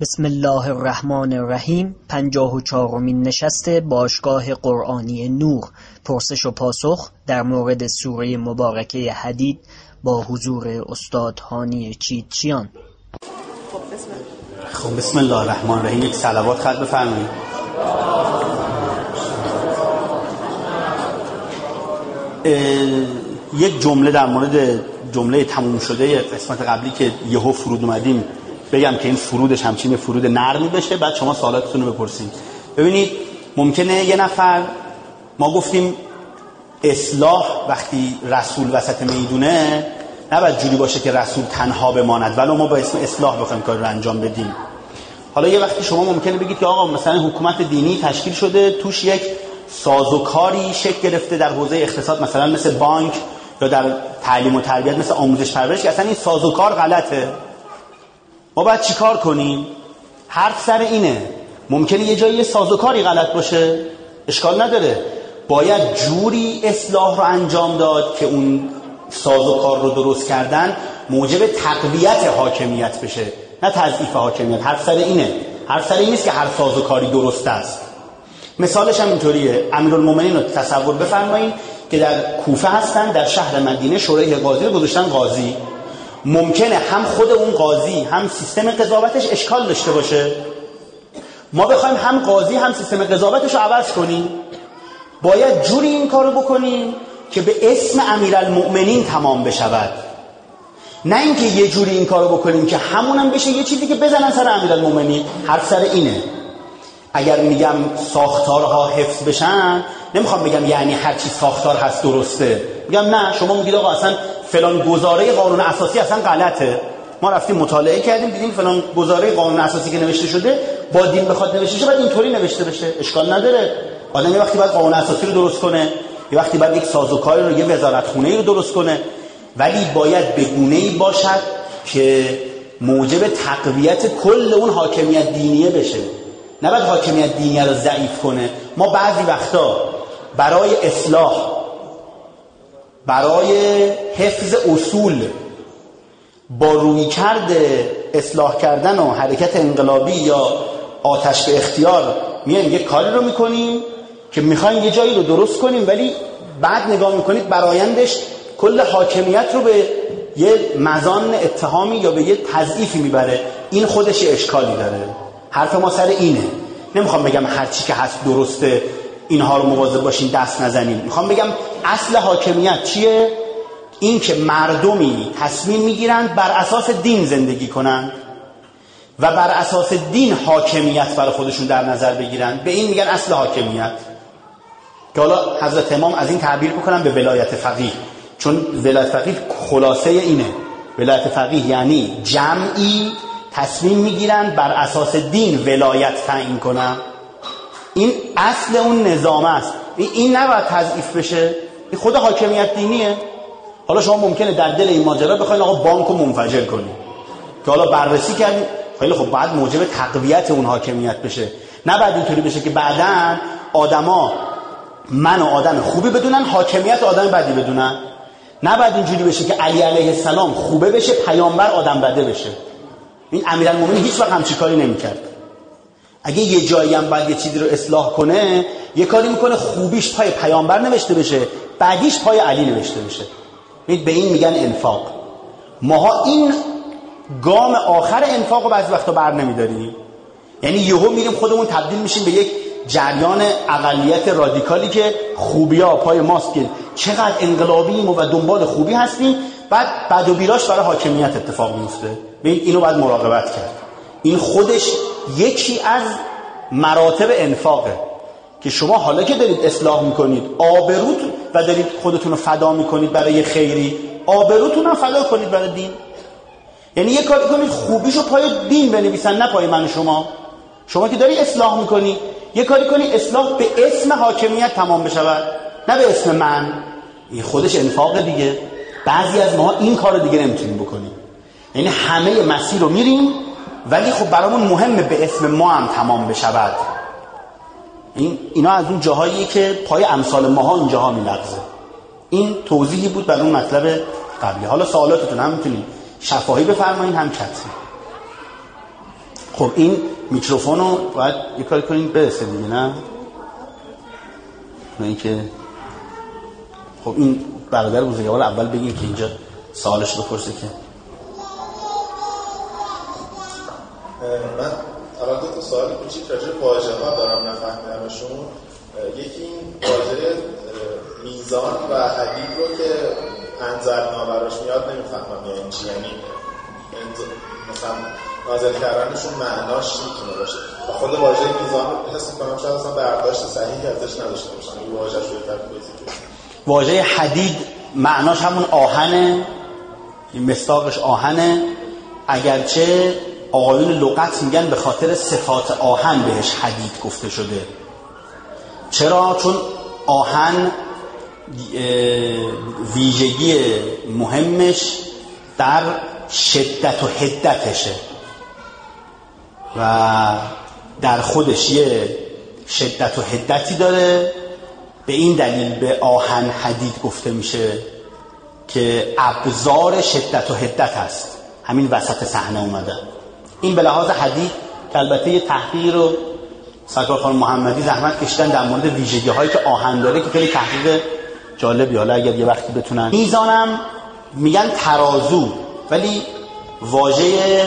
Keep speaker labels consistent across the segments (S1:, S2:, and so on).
S1: بسم الله الرحمن الرحیم. 54مین نشست باشگاه قرآنی نور، پرسش و پاسخ در مورد سوره مبارکه حدید با حضور استاد هانی چیتچیان.
S2: خب بسم الله الرحمن الرحیم. یک صلوات خط بفرمایید. یک جمله در مورد جمله تموم شده قسمت قبلی که یهو فرود اومدیم بگم که این فرودش همچین فرود نرمی بشه، بعد شما سوالاتتون رو بپرسید. ببینید ممکنه یه نفر، ما گفتیم اصلاح وقتی رسول وسط میدونه نباید جوری باشه که رسول تنها بماند، ولی ما با اسم اصلاح بخوایم کار رو انجام بدیم. حالا یه وقتی شما ممکنه بگید که آقا مثلا حکومت دینی تشکیل شده، توش یک سازوکاری شکل گرفته در حوزه اقتصاد، مثلا مثل بانک، یا در تعلیم و تربیت مثل آموزش پرورش، که اصلا این سازوکار غلطه. ما باید چی کار کنیم؟ حرف سر اینه. ممکنه یه جایی یه سازوکاری غلط باشه، اشکال نداره، باید جوری اصلاح رو انجام داد که اون سازوکار رو درست کردن موجب تقویت حاکمیت بشه، نه تضعیف حاکمیت. حرف سر اینه. حرف سر این نیست که هر سازوکاری درست است. مثالش هم اینطوریه. امیرالمومنین رو تصور بفرمایید که در کوفه هستن، در شهر مدینه شورای قاضی رو گذاشتن قاضی. ممکنه هم خود اون قاضی هم سیستم قضاوتش اشکال داشته باشه. ما بخوایم هم قاضی هم سیستم قضاوتش رو عوض کنیم، باید جوری این کارو بکنیم که به اسم امیرالمؤمنین تمام بشود، نه اینکه یه جوری این کارو بکنیم که همونم بشه یه چیزی که بزنن سر امیرالمؤمنین. حرف سر اینه. اگر میگم ساختارها حفظ بشن، نمیخوام بگم یعنی هر چی ساختار هست درسته. میگم نه، شما میگید آقا اصلا فلان گزاره قانون اساسی اصلا غلطه. ما رفتیم مطالعه کردیم دیدیم فلان گزاره قانون اساسی که نوشته شده با دین بخواد نوشته شه باید اینطوری نوشته بشه. اشکال نداره. آدم یه وقتی باید قانون اساسی رو درست کنه، یه وقتی باید یک سازوکاری رو، یه وزارتخونه‌ای رو درست کنه، ولی باید به گونه‌ای باشد که موجب تقویت کل اون حاکمیت دینیه بشه، نه باید حاکمیت دینیه رو ضعیف کنه. ما بعضی وقتا برای اصلاح، برای حفظ اصول، با رویکرد اصلاح کردن و حرکت انقلابی یا آتش به اختیار میایم یه کاری رو میکنیم که میخوایم یه جایی رو درست کنیم، ولی بعد نگاه میکنید برآیندش کل حاکمیت رو به یه مزان اتهامی یا به یه تضعیفی میبره. این خودش اشکالی داره. حرف ما سر اینه. نمیخوام بگم هر چی که هست درسته، اینها رو مواظب باشین دست نزنین. میخوام بگم اصل حاکمیت چیه؟ این که مردمی تصمیم میگیرن بر اساس دین زندگی کنن و بر اساس دین حاکمیت برای خودشون در نظر بگیرن. به این میگن اصل حاکمیت، که حالا حضرت امام از این تعبیر بکنن به ولایت فقیه، چون ولایت فقیه خلاصه اینه. ولایت فقیه یعنی جمعی تصمیم میگیرن بر اساس دین ولایت تعیین کنن. این اصل اون نظام است. این نباید تضعیف بشه. این خود حاکمیت دینیه. حالا شما ممکنه در دل این ماجرا بخواید آقا بانکو منفجر کنید، که حالا بررسی کردید، خیلی خب بعد موجب تقویت اون حاکمیت بشه. نباید اینطوری بشه که بعداً آدما من و آدم خوبی بدونن، حاکمیت آدم بدی بدونن. نباید اینجوری بشه که علی علیه السلام خوبه بشه، پیامبر آدم بده بشه. این امیرالمومنین هیچ وقت همچین کاری نمی‌کرد. اگه یه جایی هم باید یه چیزی رو اصلاح کنه، یه کاری میکنه خوبیش پای پیامبر نوشته بشه، بعدیش پای علی نوشته بشه. به این میگن انفاق. ماها این گام آخر انفاق رو بعضی وقتا بر نمیداریم. یعنی یهو میریم خودمون تبدیل میشیم به یک جریان اقلیت رادیکالی که خوبی‌ها پای ماست، که چقدر انقلابیم و دنبال خوبی هستیم، بعد بد و بیراش برای حاکمیت اتفاق میفته. اینو باید مراقبت کرد. این خودش یکی از مراتب انفاقه که شما حالا که دارید اصلاح میکنید آبروت و دارید خودتون رو فدا میکنید برای خیری، آبروتون هم فدا کنید برای دین. یعنی یه کاری کنید خوبیشو پای دین بنویسن، نه پای من و شما. شما که داری اصلاح میکنی، یه کاری کنی اصلاح به اسم حاکمیت تمام بشود، نه به اسم من. این خودش انفاق دیگه. بعضی از ما این کارو دیگه نمیتونیم بکنیم. یعنی همه مسیر رو میریم، ولی خب برامون مهمه به اسم ما هم تمام بشود. اینا از اون جاهاییه که پای امثال ماها اینجاها میلغزه. این توضیحی بود برای اون مطلب قبلی. حالا سوالاتتون هم میتونید شفاهی بفرمایید هم کتبی. خب این میکروفون رو باید یه کاری کنید برسه دیگه، نه اینکه خب این برادر بزرگوار اول بگین که اینجا سوالش رو بپرسه. که
S3: من اول دو تا سوال کوچیک راجع به واژه‌ها دارم نفهمیدمشون. یکی این واژه میزان و حدید رو که انزلنا براش میاد نمیفهمم یعنی چی، یعنی مثلا نازل کردنشون معناش چی میتونه باشه. و خود واژه میزان رو حس می‌کنم شاید اصلا برداشت صحیحی ازش نداشته باشم. این واژه‌ش رو توضیح بدید.
S2: واژه حدید معناش همون آهنه، مصداقش آهنه، اگرچه آقایون لغت میگن به خاطر صفات آهن بهش حدید گفته شده. چرا؟ چون آهن ویژگی مهمش در شدت و حدتشه و در خودش یه شدت و حدتی داره. به این دلیل به آهن حدید گفته میشه که ابزار شدت و حدت هست. همین وسط صحنه اومده. این به لحاظ حدید که البته یه تحقیق رو سرکار خانم محمدی زحمت کشیدن در مورد ویژگی هایی که آهن داره که خیلی تحقیق جالبی، حالا اگر یه وقتی بتونن. میزانم میگن ترازو، ولی واژه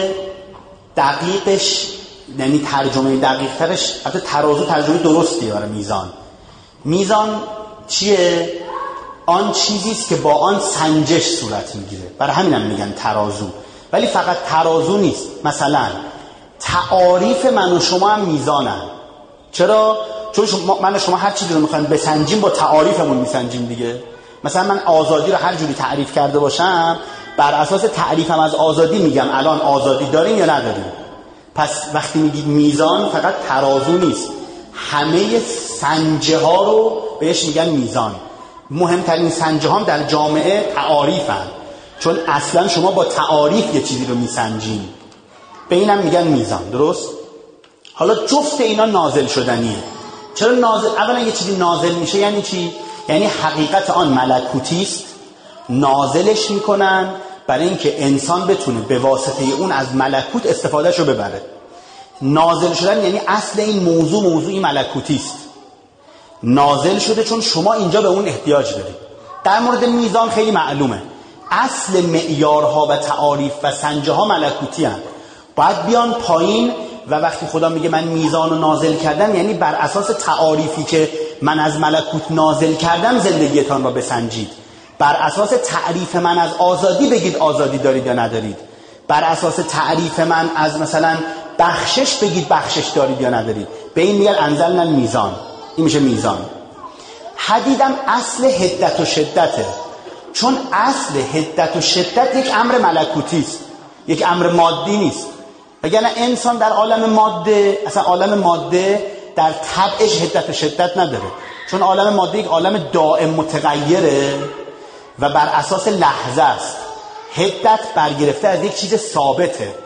S2: دقیقش یعنی ترجمه دقیق ترش البته ترازو ترجمه درستیه برای میزان. میزان چیه؟ آن چیزیست که با آن سنجش صورت میگیره، برای همینم میگن ترازو. ولی فقط ترازو نیست، مثلا تعاریف من و شما هم میزانن. چرا؟ چون من و شما هر چیزی رو میخوایم بسنجیم با تعاریفمون میسنجیم دیگه. مثلا من آزادی رو هر جوری تعریف کرده باشم بر اساس تعریفم از آزادی میگم الان آزادی داریم یا نداریم. پس وقتی میگید میزان فقط ترازو نیست، همه سنجه ها رو بهش میگن میزان. مهمترین سنجه ها در جامعه تعاریفن، چون اصلا شما با تعاریف یه چیزی رو میسنجین، به اینم میگن میزان. درست؟ حالا جفت اینا نازل شدنیه. چرا نازل؟ اولا یه چیزی نازل میشه یعنی چی؟ یعنی حقیقت آن ملکوتی است، نازلش میکنن برای اینکه انسان بتونه به واسطه اون از ملکوت استفادهش رو ببره. نازل شدن یعنی اصل این موضوعی ملکوتی است، نازل شده چون شما اینجا به اون احتیاج دارید. در مورد میزان خیلی معلومه، اصل معیارها و تعاریف و سنجه ها ملکوتی هستند، باید بیان پایین. و وقتی خدا میگه من میزان رو نازل کردم یعنی بر اساس تعاریفی که من از ملکوت نازل کردم زندگیتان را بسنجید. بر اساس تعریف من از آزادی بگید آزادی دارید یا ندارید. بر اساس تعریف من از مثلا بخشش بگید بخشش دارید یا ندارید. به این میگن انزلنا المیزان. این میشه میزان. حدیدم اصل حدت و شدته، چون اصل حدت و شدت یک امر ملکوتی است، یک امر مادی نیست. وگرنه انسان در عالم ماده، اصلا عالم ماده در طبعش حدت و شدت نداره، چون عالم ماده یک عالم دائم متغیره و بر اساس لحظه است. حدت برگرفته از یک چیز ثابته.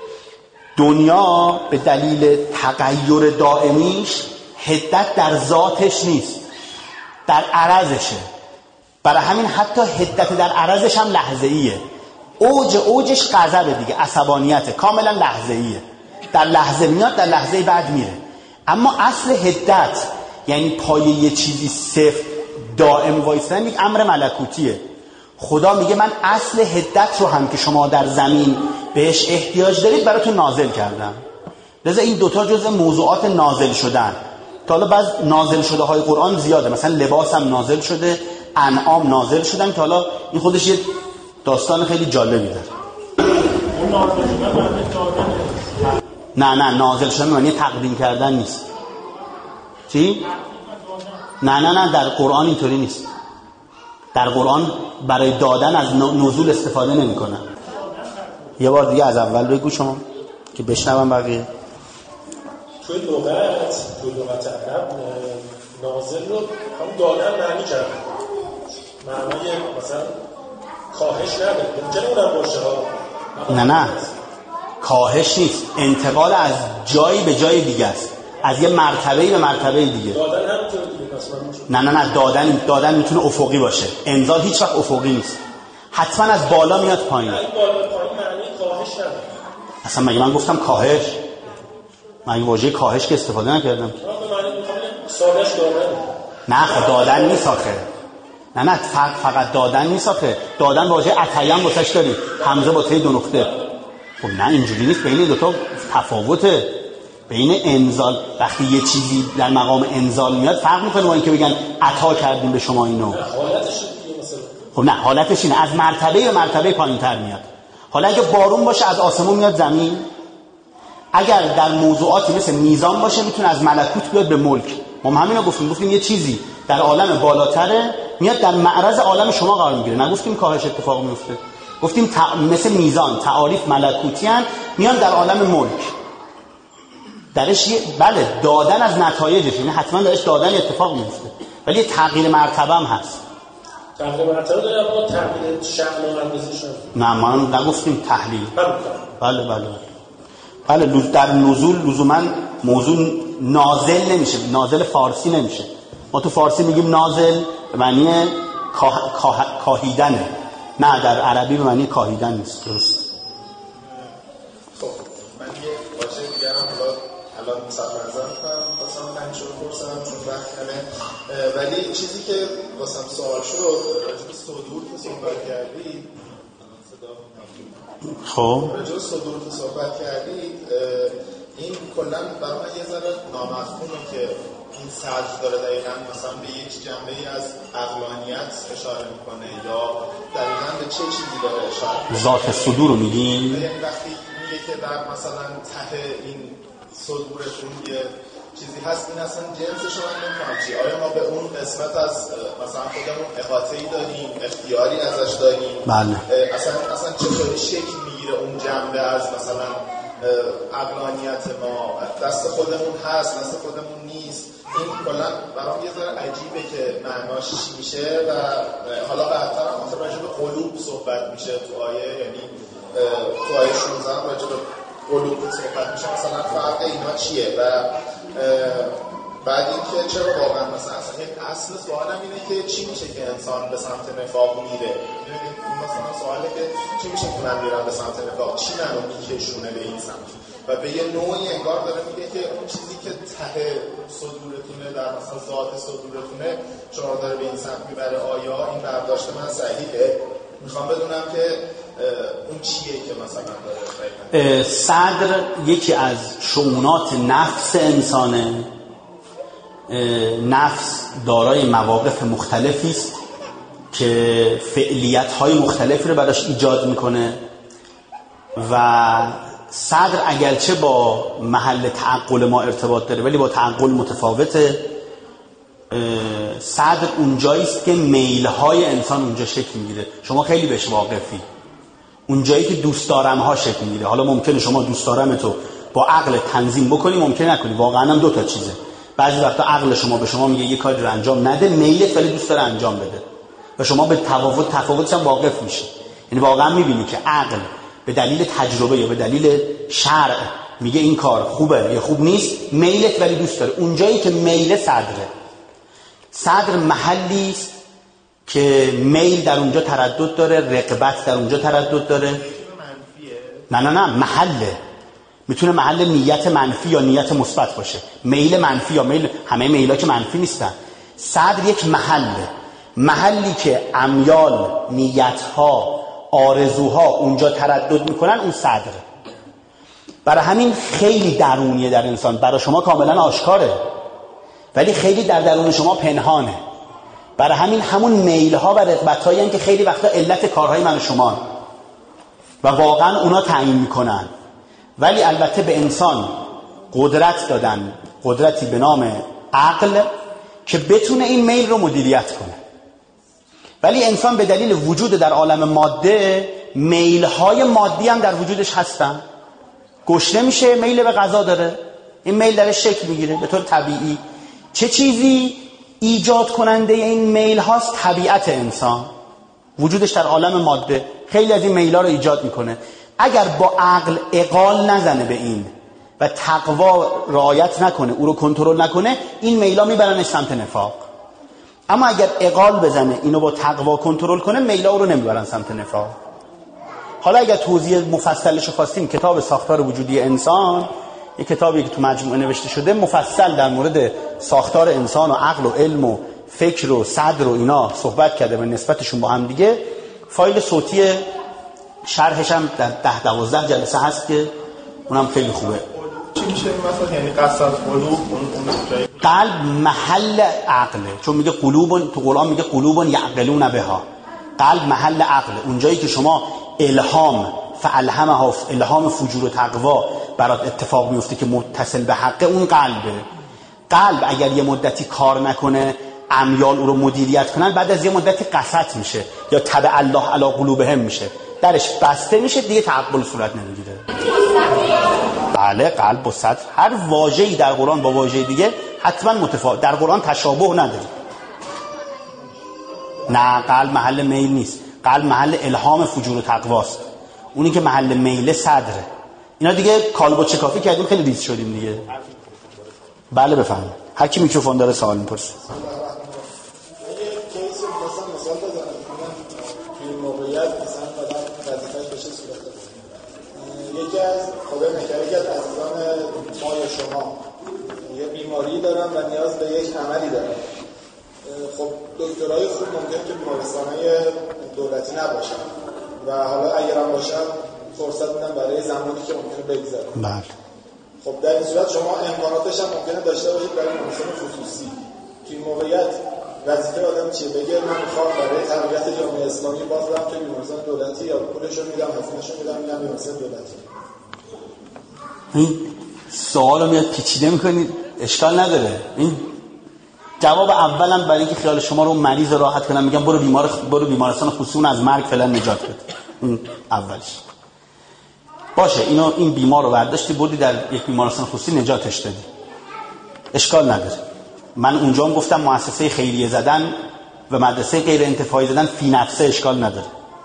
S2: دنیا به دلیل تغییر دائمیش حدت در ذاتش نیست، در عرضشه. برای همین حتی حدت در عرضش هم لحظه‌ایه. اوجش غضبه دیگه، عصبانیته، کاملا لحظه‌ایه. در لحظه میاد، در لحظه بعد میره. اما اصل حدت یعنی پایه یه چیزی صفر دائم وایستن یک امر ملکوتیه. خدا میگه من اصل حدت رو هم که شما در زمین بهش احتیاج دارید براتون نازل کردم. لذا این دوتا جزء موضوعات نازل شدن. تا حالا بعض نازل شده های قرآن زیاده، مثلا لباس هم نازل شده، انعام نازل شدن، که حالا این خودش یه داستان خیلی جالبی داره. نه نازل شدن معنی تقدیم کردن نیست. چی؟ نه در قرآن اینطوری نیست. در قرآن برای دادن از نزول استفاده نمی کنن. یه بار دیگه از اول بگو شما که بشنوم بقیه.
S4: توی لغت عرب نازل رو هم دادن معنی کرد، معنی مثلا کاهش نداره، ممکنه اونم باشه ها.
S2: نه کاهش نیست، انتقال از جایی به جای دیگه است، از یه مرتبه‌ای به مرتبه دیگه.
S4: دادن همینطوره دیگه.
S2: نه دادن میتونه افقی باشه، انزال هیچ وقت افقی نیست، حتما از بالا میاد پایین.
S4: این بالا پایین معنی کاهش نداره.
S2: اصلا مگه من گفتم کاهش؟ من واژه کاهش که استفاده نکردم.
S4: من به معنی سادهش دادن.
S2: نه خب دادن نیست آخه. نه فقط دادن نیست آخه. دادن واژه عطیان واسش داری، همزه با ته دو نقطه. خب نه اینجوری نیست، بین دو تا تفاوته. بین انزال وقتی یه چیزی در مقام انزال میاد فرق میکنه با اینکه بگن عطا کردیم به شما اینو.
S4: حالتش دیگه مثلا.
S2: خب نه حالتش اینه از مرتبه به مرتبه پایین‌تر میاد. حالا اگه بارون باشه از آسمون میاد زمین. اگر در موضوعاتی مثل میزان باشه میتونه از ملکوت بیاد به ملک. ما همین رو گفتیم یه چیزی در عالم بالاتره میاد در معرض عالم شما قرار میگیره. نگفتیم کاهش اتفاق میفته، گفتیم مثل میزان تعاریف ملکوتی ان میان در عالم ملک. درش بله دادن از نتایجش، یعنی حتما درش دادن اتفاق میفته، ولی تغییر مرتبه هم هست.
S4: تغییر مرتبه داره اما تغییر شکل و اندازه‌ش
S2: نه ما نگفتیم تحلیل. بله در نزول لزوما موضوع نازل نمیشه، نازل فارسی نمیشه. ما تو فارسی میگیم نازل به معنی کاهیدنه، نه در عربی به معنی کاهیدن نیست. درست.
S3: خب من یه واژه دیگه هم الان مصفرزن کنم واسم پنجور پرسنم چون وقت کنه، ولی چیزی که واسم سوال شد راجب صدور که صحبت کردید،
S2: خب
S3: راجب صدور که صحبت کردید، این کلا برای من یه ذره نامفهومه که این صدر داره دقیقا مثلا به یک جنبه‌ای از عقلانیت اشاره میکنه یا دقیقا به چه چیزی داره اشاره میکنه.
S2: ذات صدور رو میگیم؟
S3: یعنی وقتی میگه که در مثلا ته این صدورتون یه چیزی هست، این اصلا جنسش رو من نمی‌فهمم چی. آیا ما به اون قسمت از مثلا خودمون احاطه‌ای داریم، اختیاری ازش داریم؟
S2: بله.
S3: اصلا چطوری شکل میگیره اون جنبه از مثلا عقلانیت ما؟ دست خودمون هست، دست خودمون نیست. این کلا برام یه ذره عجیبه که معناش چی میشه و حالا بعدتر هم مثلا راجع به قلوب صحبت میشه تو آیه، یعنی تو آیه 16 راجع به قلوب صحبت میشه، مثلا فرق اینا چیه؟ و بعد اینکه چرا واقعا مثلا یک اصل سوالم اینه که چی میشه که انسان به سمت نفاق میره؟ مثلا سواله که چی میشه که من میرم به سمت نفاق، چی منو میکشونه به این سمت؟ و به یه نوعی انگار داره میگه که اون چیزی که ته صدورتونه، در مثلا ذات صدورتونه شما داره به این سمت میبره. آیا این برداشت من صحیحه؟ میخوام بدونم که اون چیه که مثلا داره
S2: صدر یکی از شؤونات نفس انسانه. نفس دارای مواقف مختلفی است که فعلیت‌های مختلفی رو براش ایجاد میکنه و صدر اگرچه با محل تعقل ما ارتباط داره ولی با تعقل متفاوته. صدر اونجایی است که میل‌های انسان اونجا شکل میگیره. شما خیلی بهش واقفی. اونجایی که دوست دارم ها شکل میگیره. حالا ممکنه شما دوست دارم تو با عقل تنظیم بکنی، ممکنه نکنی. واقعا هم دو تا چیزه. بعضی وقتا عقل شما به شما میگه یه کاری رو انجام نده، میلت ولی دوست داره انجام بده و شما به تفاوتش هم واقف میشی. یعنی واقعا میبینی که عقل به دلیل تجربه یا به دلیل شرع میگه این کار خوبه یا خوب نیست، میلت ولی دوست داره. اونجایی که میل صدره. صدر محلی است که میل در اونجا تردد داره، رغبت در اونجا تردد داره. نه محله. میتونه محل نیت منفی یا نیت مثبت باشه. میل منفی یا میل، همه میلا که منفی نیستن. صدر یک محلی که امیال، نیت‌ها، آرزوها اونجا تردد میکنن، اون صدره. برای همین خیلی درونیه در انسان. برای شما کاملا آشکاره ولی خیلی در درون شما پنهانه. برای همین همون میل‌ها و رغبت‌هایی هستن که خیلی وقتا علت کارهای من و شما و واقعا اونا تعیین میکنن. ولی البته به انسان قدرت دادن، قدرتی به نام عقل که بتونه این میل رو مدیریت کنه. ولی انسان به دلیل وجود در عالم ماده میل‌های مادی هم در وجودش هستن. گشنه میشه، میل به غذا داره، این میل درش شکل میگیره به طور طبیعی. چه چیزی ایجاد کننده این میل هاست؟ طبیعت انسان، وجودش در عالم ماده خیلی از این میل‌ها رو ایجاد میکنه. اگر با عقل اقال نزنه به این و تقوا رعایت نکنه، او رو کنترل نکنه، این میل‌ها میبرنش سمت نفاق. اما اگر اقال بزنه، اینو با تقوا کنترل کنه، میل‌ها او رو نمیبرن سمت نفاق. حالا اگر توضیح مفصلش خواستیم، کتاب ساختار وجودی انسان یه کتابی که تو مجموعه نوشته شده مفصل در مورد ساختار انسان و عقل و علم و فکر و صدر و اینا صحبت کرده و نسبتشون با هم دیگه. فایل صوتی شرحش هم در 10-12 جلسه هست که اونم خیلی خوبه.
S3: چی میشه این مثلا؟ یعنی قصد قلوب اون
S2: قلب محل عقله، چون میگه قلوب، تو قرآن میگه قلوب یعقلون بها. قلب محل عقله، اونجایی که شما الهام فالهمها، الهام فجور و تقوا برات اتفاق میفته که متصل به حقه، اون قلبه. قلب اگر یه مدتی کار نکنه، امیال او رو مدیریت کنن، بعد از یه مدتی قسط میشه یا تبع الله علی قلوبهم میشه، درش بسته میشه، دیگه تعقل صورت نمیگیره. بله، قلب و صدر، هر واژه‌ای در قرآن با واژه دیگه حتما متفاوت. در قرآن تشابه نداره. نه، قلب محل میل نیست، قلب محل الهام فجور و تقواست. اونی که محل میل صدره. اینا دیگه کالبد چکافی کردیم، خیلی ریز شدیم دیگه. بله بفهم. هر کی میکروفون داره سوال میپرسه.
S3: یکی از خدا نکرده یکی از عزیزان ما یا شما یه بیماری دارن و نیاز به یک عملی دارن. خب دکترای خوب ممکنه که بیمارستان‌های دولتی نباشن و حالا اگر هم باشن فرصت میدن برای زمانی که ممکنه بگذره.
S2: بله.
S3: خب در این صورت شما امکاناتش هم ممکنه داشته باشید برای بیمارستان خصوصی. تو این موقعیت وظیفه آدم چیه؟ بگه من میخوام برای تربیت جامعه اسلامی باز برم توی بیمارستان دولتی، یا پولشو میدم، هزینه‌شو میدم بیمارستان دولتی.
S2: این سوالو میاد پیچیده میکنید، اشکال نداره. این جواب اولم برای اینکه خیال شما رو مریض راحت کنم میگم برو بیمارستان خصوصی، اون از مرگ فعلا نجات بده. این اولش باشه. این بیمار رو برداشتی بردی در یک بیمارستان خصوصی نجاتش دادی، اشکال نداره. من اونجا هم گفتم مؤسسه خیریه زدن و مدرسه غیر انتفاعی زدن فی نفسه اشکال نداره،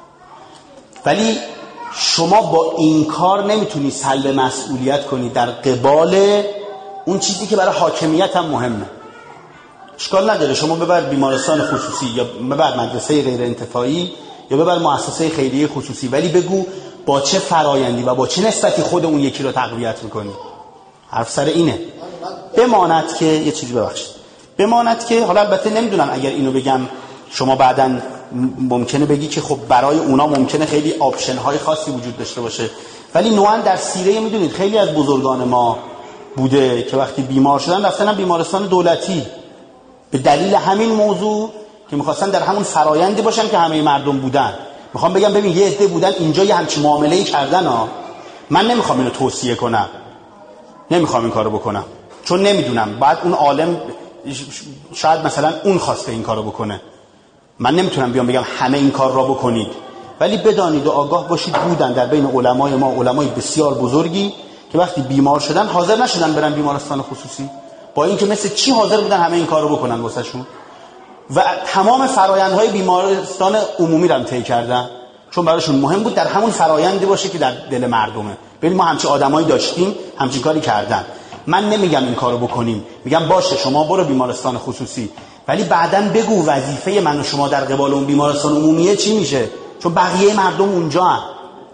S2: ولی شما با این کار نمیتونی سلب مسئولیت کنی در قبال اون چیزی که برای حاکمیت هم مهمه. اشکال نداره شما ببر بیمارستان خصوصی یا ببر مدرسه غیر انتفاعی یا ببر مؤسسه خیریه خصوصی، ولی بگو با چه فرایندی و با چه نسبتی خود اون یکی رو تقویت میکنی. حرف سر اینه. بماند که یه چیزی بماند که حالا البته نمیدونم اگر اینو بگم شما بعداً ممکنه بگی که خب برای اونا ممکنه خیلی آپشن های خاصی وجود داشته باشه، ولی نوعاً در سیره میدونید خیلی از بزرگان ما بوده که وقتی بیمار شدن رفتن بیمارستان دولتی به دلیل همین موضوع که میخواستن در همون فرایندی باشن که همه مردم بودن. میخوام بگم ببین یه عده بودن اینجا یه همچین معامله‌ای کردن ها. من نمیخوام اینو توصیه کنم، نمیخوام این کارو بکنم، چون نمیدونم بعد اون عالم شاید مثلا اون خواسته این کارو بکنه. من نمیتونم بیام بگم همه این کار را بکنید، ولی بدانید و آگاه باشید بودن در بین علمای ما علمای بسیار بزرگی که وقتی بیمار شدن حاضر نشدن برن بیمارستان خصوصی، با اینکه مثل چی حاضر بودن همه این کار رو بکنن واسهشون و تمام فرآیندهای بیمارستان عمومی رو طی کردن، چون براشون مهم بود در همون فرآیندی باشه که در دل مردمه. ببین ما همچین آدمایی داشتیم همچین کاری کردن. من نمیگم این کارو بکنیم، میگم باشه شما برو بیمارستان خصوصی، ولی بعداً بگو وظیفه من و شما در قبال اون بیمارستان عمومیه چی میشه، چون بقیه مردم اونجا هم.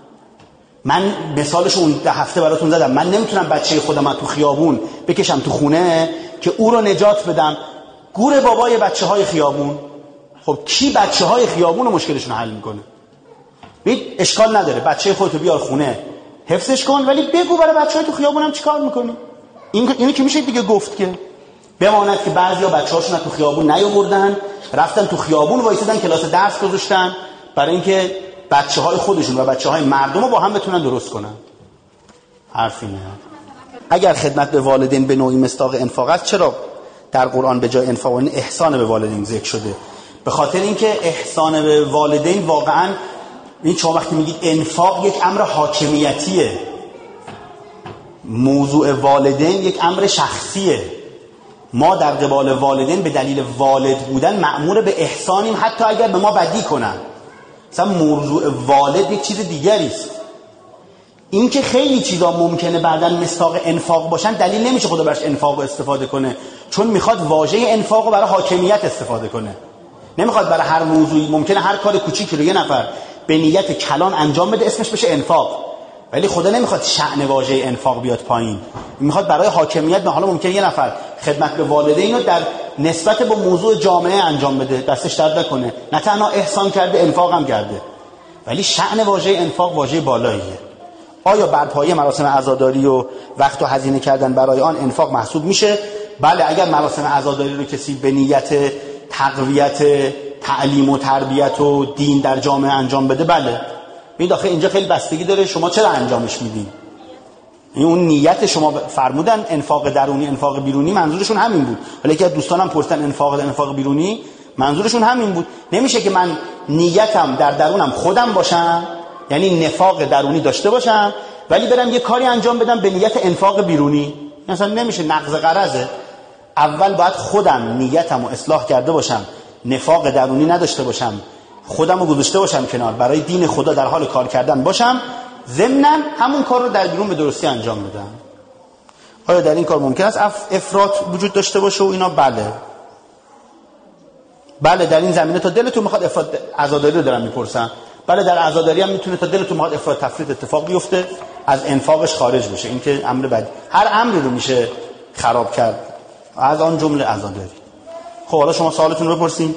S2: من مثالش اون 10 هفته براتون زدم. من نمیتونم بچه خودم تو خیابون بکشم تو خونه که او رو نجات بدم. گور بابای بچه‌های خیابون. خب کی بچه‌های خیابون رو مشکلشون حل میکنه؟ ببین اشکال نداره بچه خودتو بیار خونه حفظش کن، ولی بگو برای بچه‌های تو خیابون هم چیکار میکنی. اینو که میشه دیگه گفت که بماند که بعضیا بچه‌هاشون تو خیابون نیاوردن، رفتن تو خیابون وایسادن کلاس درس گذاشتن برای اینکه بچه‌های خودشون و بچه‌های مردم رو با هم بتونن درست کنن. حرفی نه. اگر خدمت به والدین به نوعی مصداق انفاق است، چرا در قرآن به جای انفاق و احسان به والدین ذکر شده؟ به خاطر اینکه احسان به والدین واقعاً این شما وقتی میگید انفاق یک امر حاکمیتیه، موضوع والدین یک امر شخصیه. ما در قبال والدین به دلیل والد بودن مأمور به احسانیم، حتی اگر به ما بدی کنن. مثلا موضوع والد یک چیز دیگری است. این که خیلی چیزا ممکنه بعداً مصداق انفاق باشن دلیل نمیشه خدا برش انفاق استفاده کنه، چون میخواد واژه انفاق رو برای حاکمیت استفاده کنه. نمیخواد برای هر موضوعی ممکنه هر کار کوچیکی رو یه نفر به نیت کلان انجام بده اسمش بشه انفاق، ولی خدا نمیخواد شأن واژه انفاق بیاد پایین. میخواد برای حاکمیت، حالا ممکنه یه نفر خدمت به والدین رو در نسبت با موضوع جامعه انجام بده، دستش درد نکنه، نه تنها احسان کرده انفاق هم کرده، ولی شأن واژه انفاق واژه بالاییه. آیا بر پایه مراسم عزاداری و وقت و هزینه کردن برای آن انفاق محسوب میشه؟ بله، اگر مراسم عزاداری رو کسی به نیت تقویت تعلیم و تربیت و دین در جامعه انجام بده، بله. این داخل اینجا خیلی بستگی داره شما چرا انجامش میدین. اون نیت شما فرمودن انفاق درونی انفاق بیرونی، منظورشون همین بود. ولی که دوستانم پرسیدن انفاق بیرونی، منظورشون همین بود. نمیشه که من نیتم در درونم خودم باشم، یعنی نفاق درونی داشته باشم، ولی برم یه کاری انجام بدم به نیت انفاق بیرونی. مثلا نمیشه، نقض غرضه. اول باید خودم نیتم رو اصلاح کرده باشم، نفاق درونی نداشته باشم، خودم رو گذاشته باشم کنار، برای دین خدا در حال کار کردن باشم، ضمناً همون کار رو در بیرون به درستی انجام بدم. آیا در این کار ممکن است افراط وجود داشته باشه و اینا؟ بله در این زمینه تا دلتون میخواد افراط، عزاداری رو دارم میپرسم، بله در عزاداری هم میتونه تا دلتون میخواد افراط تفریط اتفاق بیفته، از انفاقش خارج بشه. این که امر بدی، هر امری رو میشه خراب کرد، از آن جمله عزاداری. خب حالا شما سوالتون رو بپرسین.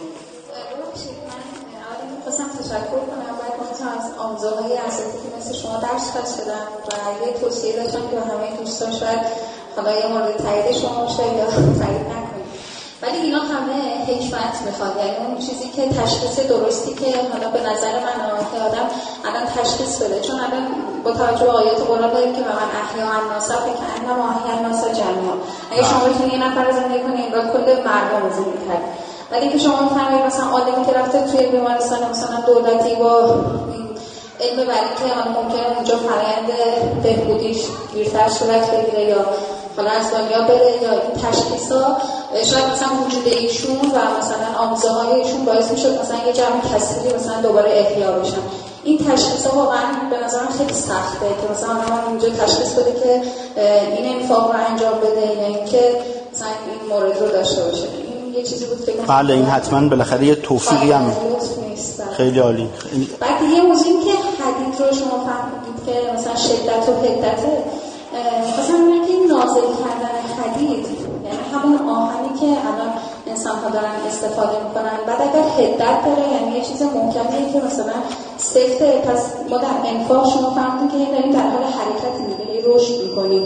S5: آموزه‌های اساسی که مثل شما درس خواهد شدن و یه توصیه داشتم که به همه دوستان شاید حالا یه مورد تایید شما باشه یا تایید نکنید، ولی اینا همه حکمت میخواد. یعنی اون چیزی که تشخیص درستی که حالا به نظر من که آدم الان تشخیص بده، چون الان با توجه به آیات قرآن داریم که من احیا الناس فکأنما احیا الناس جمیعا. اگه شما بتونید یه نفر رو زندگی کنید انگار کل مردم رو زندگی کنید. ولی که شما میفهمید مثلا عالمی که رفته توی بیمارستان مثلا دولتی با علم برای که ممکنه اونجا فرآیند بهبودیش دیرتر صورت بگیره یا حالا از دنیا بره، یا این تشخیصا شاید مثلا وجود ایشون و مثلا آموزه‌های ایشون باعث میشد مثلا یه جمع کثیری مثلا دوباره احیا بشن. این تشخیصا واقعا به نظرم خیلی سخته که مثلا من اینجا تشخیص بده که این انفاق رو انجام بده یا اینکه مثلا این مورد رو داشته باشه. این یه چیزی بود که
S2: بله این حتما بالاخره یه توفیقی هم خیلی عالی.
S5: بعد یه موضوعی که حدید رو شما فهمیدید که مثلا شدت و حدته، مثلا میگه که نازل کردن حدید یعنی همون آهنی که الان انسان‌ها دارن استفاده میکنن، بعد اگر حدت داره یعنی یه چیز محکمیه که مثلا سفته، پس ما در انفاق شما فهمیدید که داریم در حال حرکت میبینی رشد میکنیم.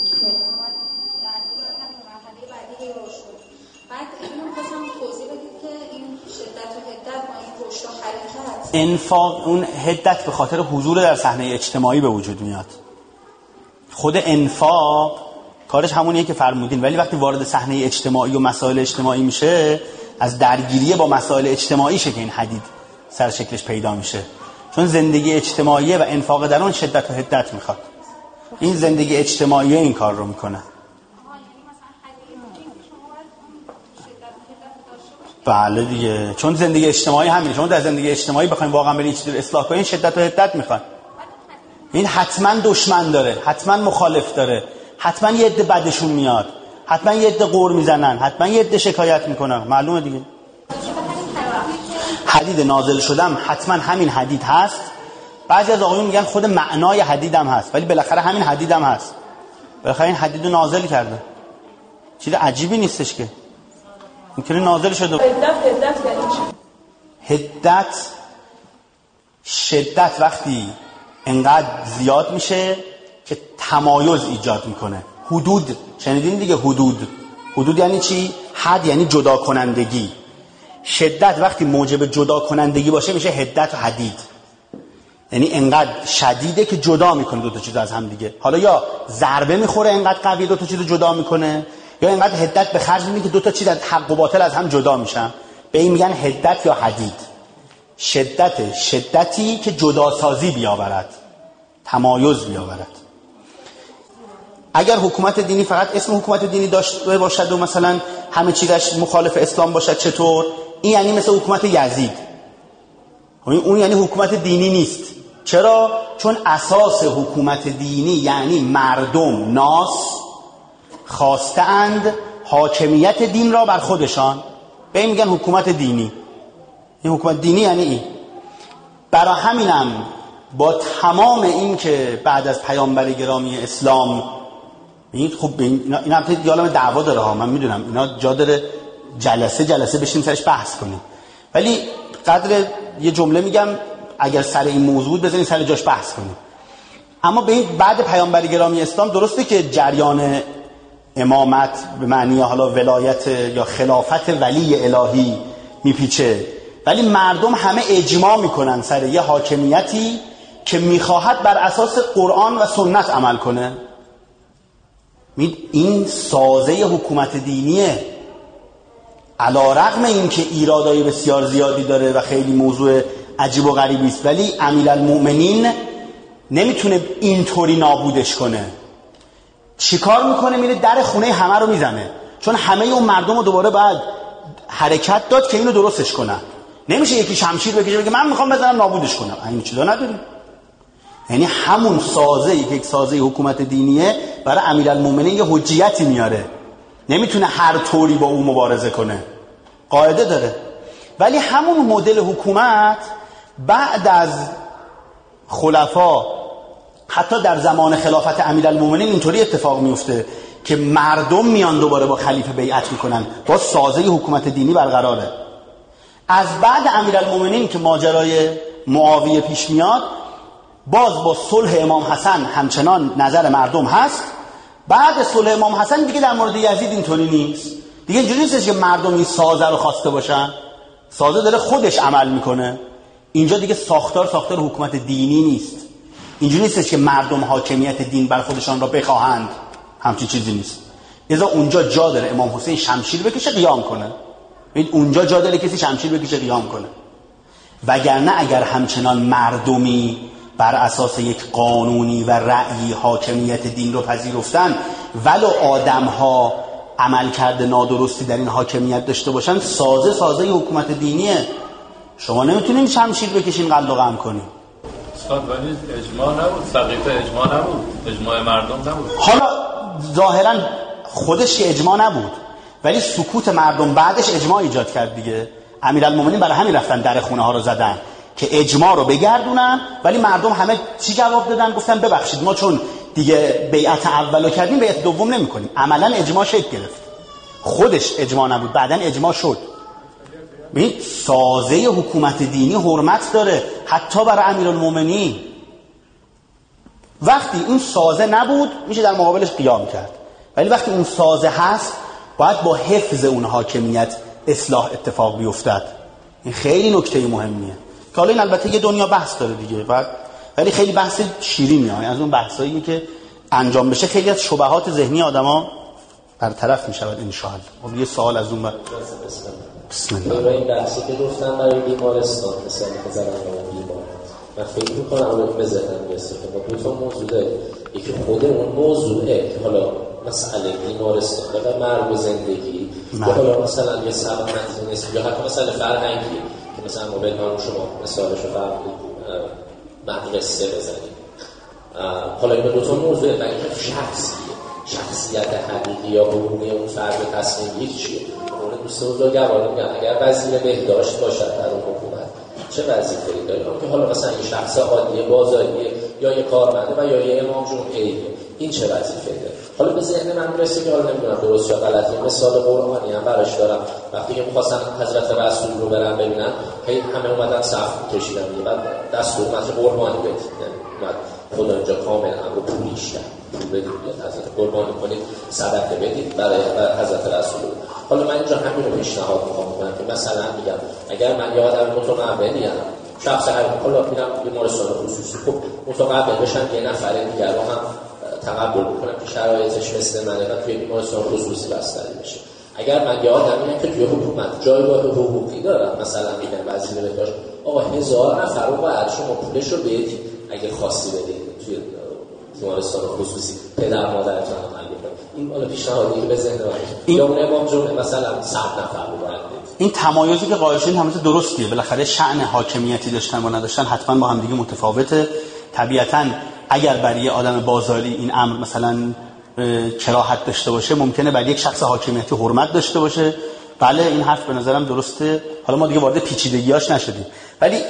S2: انفاق اون حدت به خاطر حضور در صحنه اجتماعی به وجود میاد. خود انفاق کارش همونیه که فرمودین، ولی وقتی وارد صحنه اجتماعی و مسائل اجتماعی میشه، از درگیری با مسائل اجتماعیشه که این حدید سر شکلش پیدا میشه، چون زندگی اجتماعیه و انفاق در اون شدت و حدت میخواد. این زندگی اجتماعیه این کار رو میکنه. بله دیگه، چون زندگی اجتماعی همینه. شما در زندگی اجتماعی بخواید واقعا برین چیزی رو اصلاح کنین، شدت و حدت میخواد. این حتما دشمن داره، حتما مخالف داره، حتما یه عده بدشون میاد، حتما یه عده قور میزنن، حتما یه عده شکایت میکنن، معلومه دیگه. حدید نازل شدم حتما همین حدید هست. بعضی از آقایون میگن خود معنای حدیدم هست، ولی بالاخره همین حدیدم هست. بالاخره این حدید رو نازل کرده، چیز عجیبی نیستش که ممکنه نازل شده. حدت شدت وقتی انقدر زیاد میشه که تمایز ایجاد میکنه. حدود شنیدین دیگه؟ حدود یعنی چی؟ حد یعنی جدا کنندگی. شدت وقتی موجب جدا کنندگی باشه میشه حدت و حدید، یعنی انقدر شدیده که جدا میکنه دو تا چیز از هم دیگه. حالا یا ضربه میخوره انقدر قوی دو تا چیز جدا میکنه، یا اینقدر حدت به خرج میده که دو تا چیز از حق و باطل از هم جدا میشن. به این میگن حدت یا حدید. شدتی که جداسازی بیاورد، تمایز بیاورد. اگر حکومت دینی فقط اسم حکومت دینی داشته باشد و مثلا همه چیزش مخالف اسلام باشد، چطور؟ این یعنی مثل حکومت یزید. اون یعنی حکومت دینی نیست. چرا؟ چون اساس حکومت دینی یعنی مردم ناس خواستند حاکمیت دین را بر خودشان. به این میگن حکومت دینی. این حکومت دینی یعنی این. برای همینم با تمام این که بعد از پیامبر گرامی اسلام این خب این البته دیالم دعوا داره ها، من میدونم اینا جا داره جلسه بشین سرش بحث کنیم، ولی قدر یه جمله میگم اگر سر این موضوع بزنین سر جاش بحث کنیم. اما به این بعد پیامبر گرامی اسلام درسته که جریان امامت به معنی حالا ولایت یا خلافت ولی الهی میپیچه، ولی مردم همه اجماع میکنن سر یه حاکمیتی که میخواهد بر اساس قرآن و سنت عمل کنه. این سازه حکومت دینیه، علی رغم این که ایرادای بسیار زیادی داره و خیلی موضوع عجیب و غریبی است، ولی امیرالمؤمنین نمیتونه اینطوری نابودش کنه. چیکار میکنه؟ میره در خونه همه رو میزنه، چون همه اون مردم رو دوباره باید حرکت داد که اینو درستش کنن. نمیشه یکی شمشیر بکشه بگه من میخوام بزنم نابودش کنم، این چیزا نداریم. یعنی همون سازه‌ای که یک سازه حکومت دینیه برای امیرالمؤمنین یه حجیتی میاره، نمیتونه هر طوری با اون مبارزه کنه، قاعده داره. ولی همون مدل حکومت بعد از خلفا حتی در زمان خلافت امیرالمؤمنین اینطوری اتفاق میفته که مردم میان دوباره با خلیفه بیعت میکنن، با سازه حکومت دینی برقراره. از بعد امیرالمؤمنین که ماجرای معاویه پیش میاد، باز با صلح امام حسن همچنان نظر مردم هست. بعد صلح امام حسن دیگه در مورد یزید اینطوری نیست، دیگه اینجوری نیست که مردم این سازه رو خواسته باشن، سازه داره خودش عمل میکنه. اینجا دیگه ساختار حکومت دینی نیست، اینجوری نیست که مردم حاکمیت دین بر خودشان را بخواهند، همچین چیزی نیست. لذا اونجا جا داره امام حسین شمشیر بکشه قیام کنه، اونجا جا داره کسی شمشیر بکشه قیام کنه. وگرنه اگر همچنان مردمی بر اساس یک قانونی و رأیی حاکمیت دین رو پذیرفتن، ولو آدم‌ها عمل کرده نادرستی در این حاکمیت داشته باشن، سازه حکومت دینیه. شما نمیتونین شمشیر بکشین قلب و قم کنین.
S6: ولی اجماع نبود، سقیفه اجماع نبود، اجماع مردم نبود.
S2: حالا ظاهرا خودش که اجماع نبود، ولی سکوت مردم بعدش اجماع ایجاد کرد دیگه. امیرالمومنین برای همین رفتن در خونه ها رو زدن که اجماع رو بگردونن، ولی مردم همه چی جواب دادن؟ گفتن ببخشید ما چون دیگه بیعت اولو کردیم بیعت دوم نمی‌کنیم. عملاً اجماع شکل گرفت، خودش اجماع نبود، بعداً اجماع شد. ببین سازه حکومت دینی حرمت داره حتی برای امیرالمومنین. وقتی این سازه نبود میشه در مقابلش قیام کرد، ولی وقتی اون سازه هست باید با حفظ اون حاکمیت اصلاح اتفاق بیفتد. این خیلی نکته مهمیه که حالا این البته یه دنیا بحث داره دیگه، ولی خیلی بحث شیرینیه. از اون بحثایی که انجام بشه خیلی از شبهات ذهنی آدما برطرف میشود ان شاء الله. خب یه سوال از اون بسم الله.
S7: این بحثی که گفتم برای بیمارستان مثلا که زدن برای بیمار، من فکر میکنم اون بزنم میرسه که با دو تا موضوع داره. یکی خود اون موضوعه که حالا مسئله بیمارستان و مرگ و زندگی یا حالا مثلا یه سبب نیست، یا حتی مسئله فرهنگی که مثلا ما بهتون شما مثالش رو فرمودید مدرسه بزنید. حالا این دو تا موضوعه و اینکه شخصیت حقیقی یا حقوقی اون فرد تصمیم گیر چیه. اون دوست بزرگوار میگن اگر وزیر بهداشت باشد در اون حکومت چه وظیفه‌ای داره؟ که حالا مثلا یه شخص عادی بازاریه یا یه کارمنده و یا یه امام جمعه‌ای، این چه وظیفه‌ای داره؟ حالا به ذهن من میرسه که حالا نمیدونم درست یا غلط، یه مثال قرآنی هم براش دارم. وقتی که می‌خواستن حضرت رسول رو برن ببینن، همه اومدن صف کشیدن، بعد دستور متن قربانی بدید، اومد خدا اینجا کامل امر پولیش کرد، بدید حضرت قربانی کنید، صدقه بدید برای حضرت رسول. حالا من اینجا همین رو پیشنهاد می‌کنم که مثلا میگم اگر من یه آدم متمولیم، شخص هر حالا میرم بیمارستان خصوصی، خب متقبل بشن یه نفر دیگر رو هم تقبل بکنم که شرایطش مثل منه و توی بیمارستان خصوصی بستری بشه. اگر من یه آدمیم که توی حکومت جایگاه حقوقی دارم، مثلا میگم وزیر بهداشت آقا 1000 نفر رو باید شما پولش رو بدید اگه خواستی بدید توی بیمارستان خصوصی، پدر مادرتون هم عمل کنید. این حالا پیشنهادی که به ذهن من یا اون امام جمعه مثلا 100 نفر رو باید بدید.
S2: این تمایزی که قائل شدین همه درستیه، بالاخره شأن حاکمیتی داشتن و نداشتن حتما با هم دیگه متفاوته. طبیعتاً اگر برای یه آدم بازاری این امر مثلا کراهت داشته باشه، ممکنه برای یک شخص حاکمیتی حرمت داشته باشه. بله این حرف به نظرم درسته. حالا ما دیگه وارد پیچیدگیاش نشدیم، ولی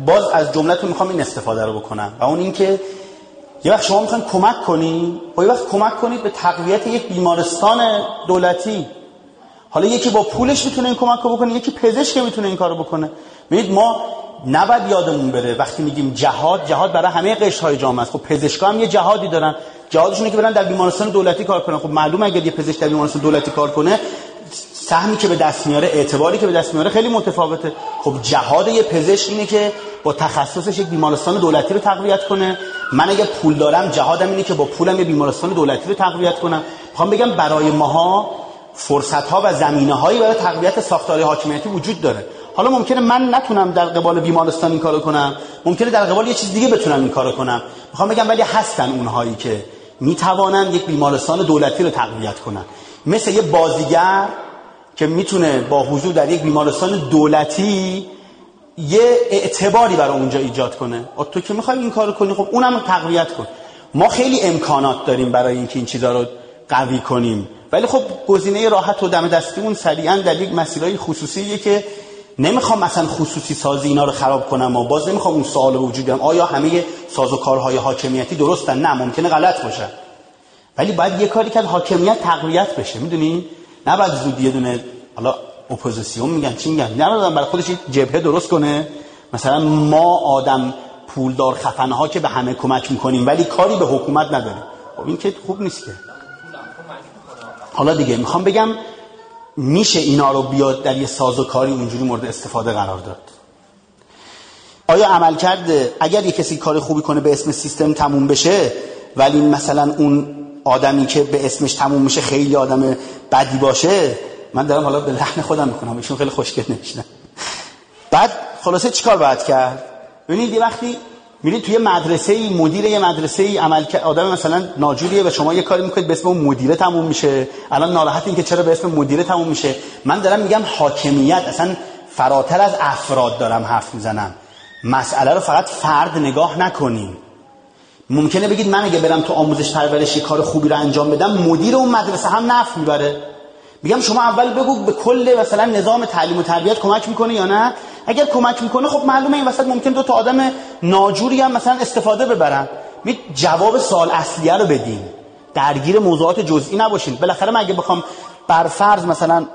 S2: باز از جمله‌تون میخوام این استفاده رو بکنم و اون این که یه وقت شما میخواین کمک کنید، یه وقت کمک کنید به تقویت یک بیمارستان دولتی. حالا یکی با پولش میتونه این کمک رو بکنه، یکی پزشک میتونه این کارو بکنه. ببینید ما نباید یادمون بره وقتی میگیم جهاد برای همه قشرهای جامعه است. خب پزشکا هم یه جهادی دارن، جهادشونه که برن در بیمارستان دولتی کار کنن. خب معلومه اگر یه پزشک در بیمارستان دولتی کار کنه سهمی که به دست میاره، اعتباری که به دست میاره خیلی متفاوته. خب جهاد یه پزشک اینه که با تخصصش یک بیمارستان دولتی رو تقویت کنه. من اگه پول دارم جهادم اینه که با پولم یه بیمارستان دولتی رو تقویت کنم. میخوام بگم برای ماها فرصت‌ها و زمینه‌هایی برای تقویت ساختار حاکمیتی وجود داره. حالا ممکنه من نتونم در قبال بیمارستان این کارو کنم، ممکنه در قبال یه چیز دیگه بتونم این کارو کنم. میخوام بگم ولی هستن اونهایی که میتوانن یک بیمارستان دولتی رو تقویت کنن، مثل یه بازیگر که میتونه با حضور در یک بیمارستان دولتی یه اعتباری برای اونجا ایجاد کنه. تو که میخوای این کارو کنی، خب اونم تقویت کن. ما خیلی امکانات داریم برای اینکه این چیزا رو قوی کنیم، ولی خب گزینه راحت و دم دستیمون سریعا در یک مسیرهای خصوصیه که نمیخوام مثلا خصوصی سازی اینا رو خراب کنم و باز نمیخوام اون سوال وجود بیارم آیا همه سازوکارهای حاکمیتی درستن؟ نه، ممکنه غلط باشه، ولی باید یه کاری کرد حاکمیت تقویت بشه. میدونی نباید زود یه دونه حالا اپوزیسیون میگن چی میگن، نباید برای خودش جبهه درست کنه مثلا ما آدم پولدار خفنها که به همه کمک میکنیم ولی کاری به حکومت نداریم. خب این که خوب نیست که. حالا دیگه میخوام بگم میشه اینا رو بیاد در یه سازوکاری اونجوری مورد استفاده قرار داد. آیا عمل کرده اگر یه کسی کار خوبی کنه به اسم سیستم تموم بشه ولی مثلا اون آدمی که به اسمش تموم میشه خیلی آدم بدی باشه؟ من دارم حالا به لحن خودم میکنم، ایشون خیلی خوشگل نوشتن. بعد خلاصه چیکار باید کرد؟ ببینید یه وقتی میرید توی مدرسه‌ای، مدیر یه مدرسه‌ای آدم مثلا ناجوریه و شما یه کاری میکنید به اسم اون مدیره تموم میشه، الان ناراحتین که چرا به اسم مدیره تموم میشه. من دارم میگم حاکمیت اصلا فراتر از افراد دارم حرف میزنم. مسئله رو فقط فرد نگاه نکنیم. ممکنه بگید من اگه برم تو آموزش پرورش یه کار خوبی رو انجام بدم مدیر اون مدرسه هم نفع میبره. میگم شما اول بگو به کل مثلا نظام تعلیم و تربیت کمک میکنه یا نه. اگر کمک میکنه خب معلومه این وسط ممکن دو تا آدم ناجوری هم مثلا استفاده ببرن. جواب سوال اصلیه رو بدین، درگیر موضوعات جزئی نباشین. بالاخره من اگه بخوام بر فرض مثلا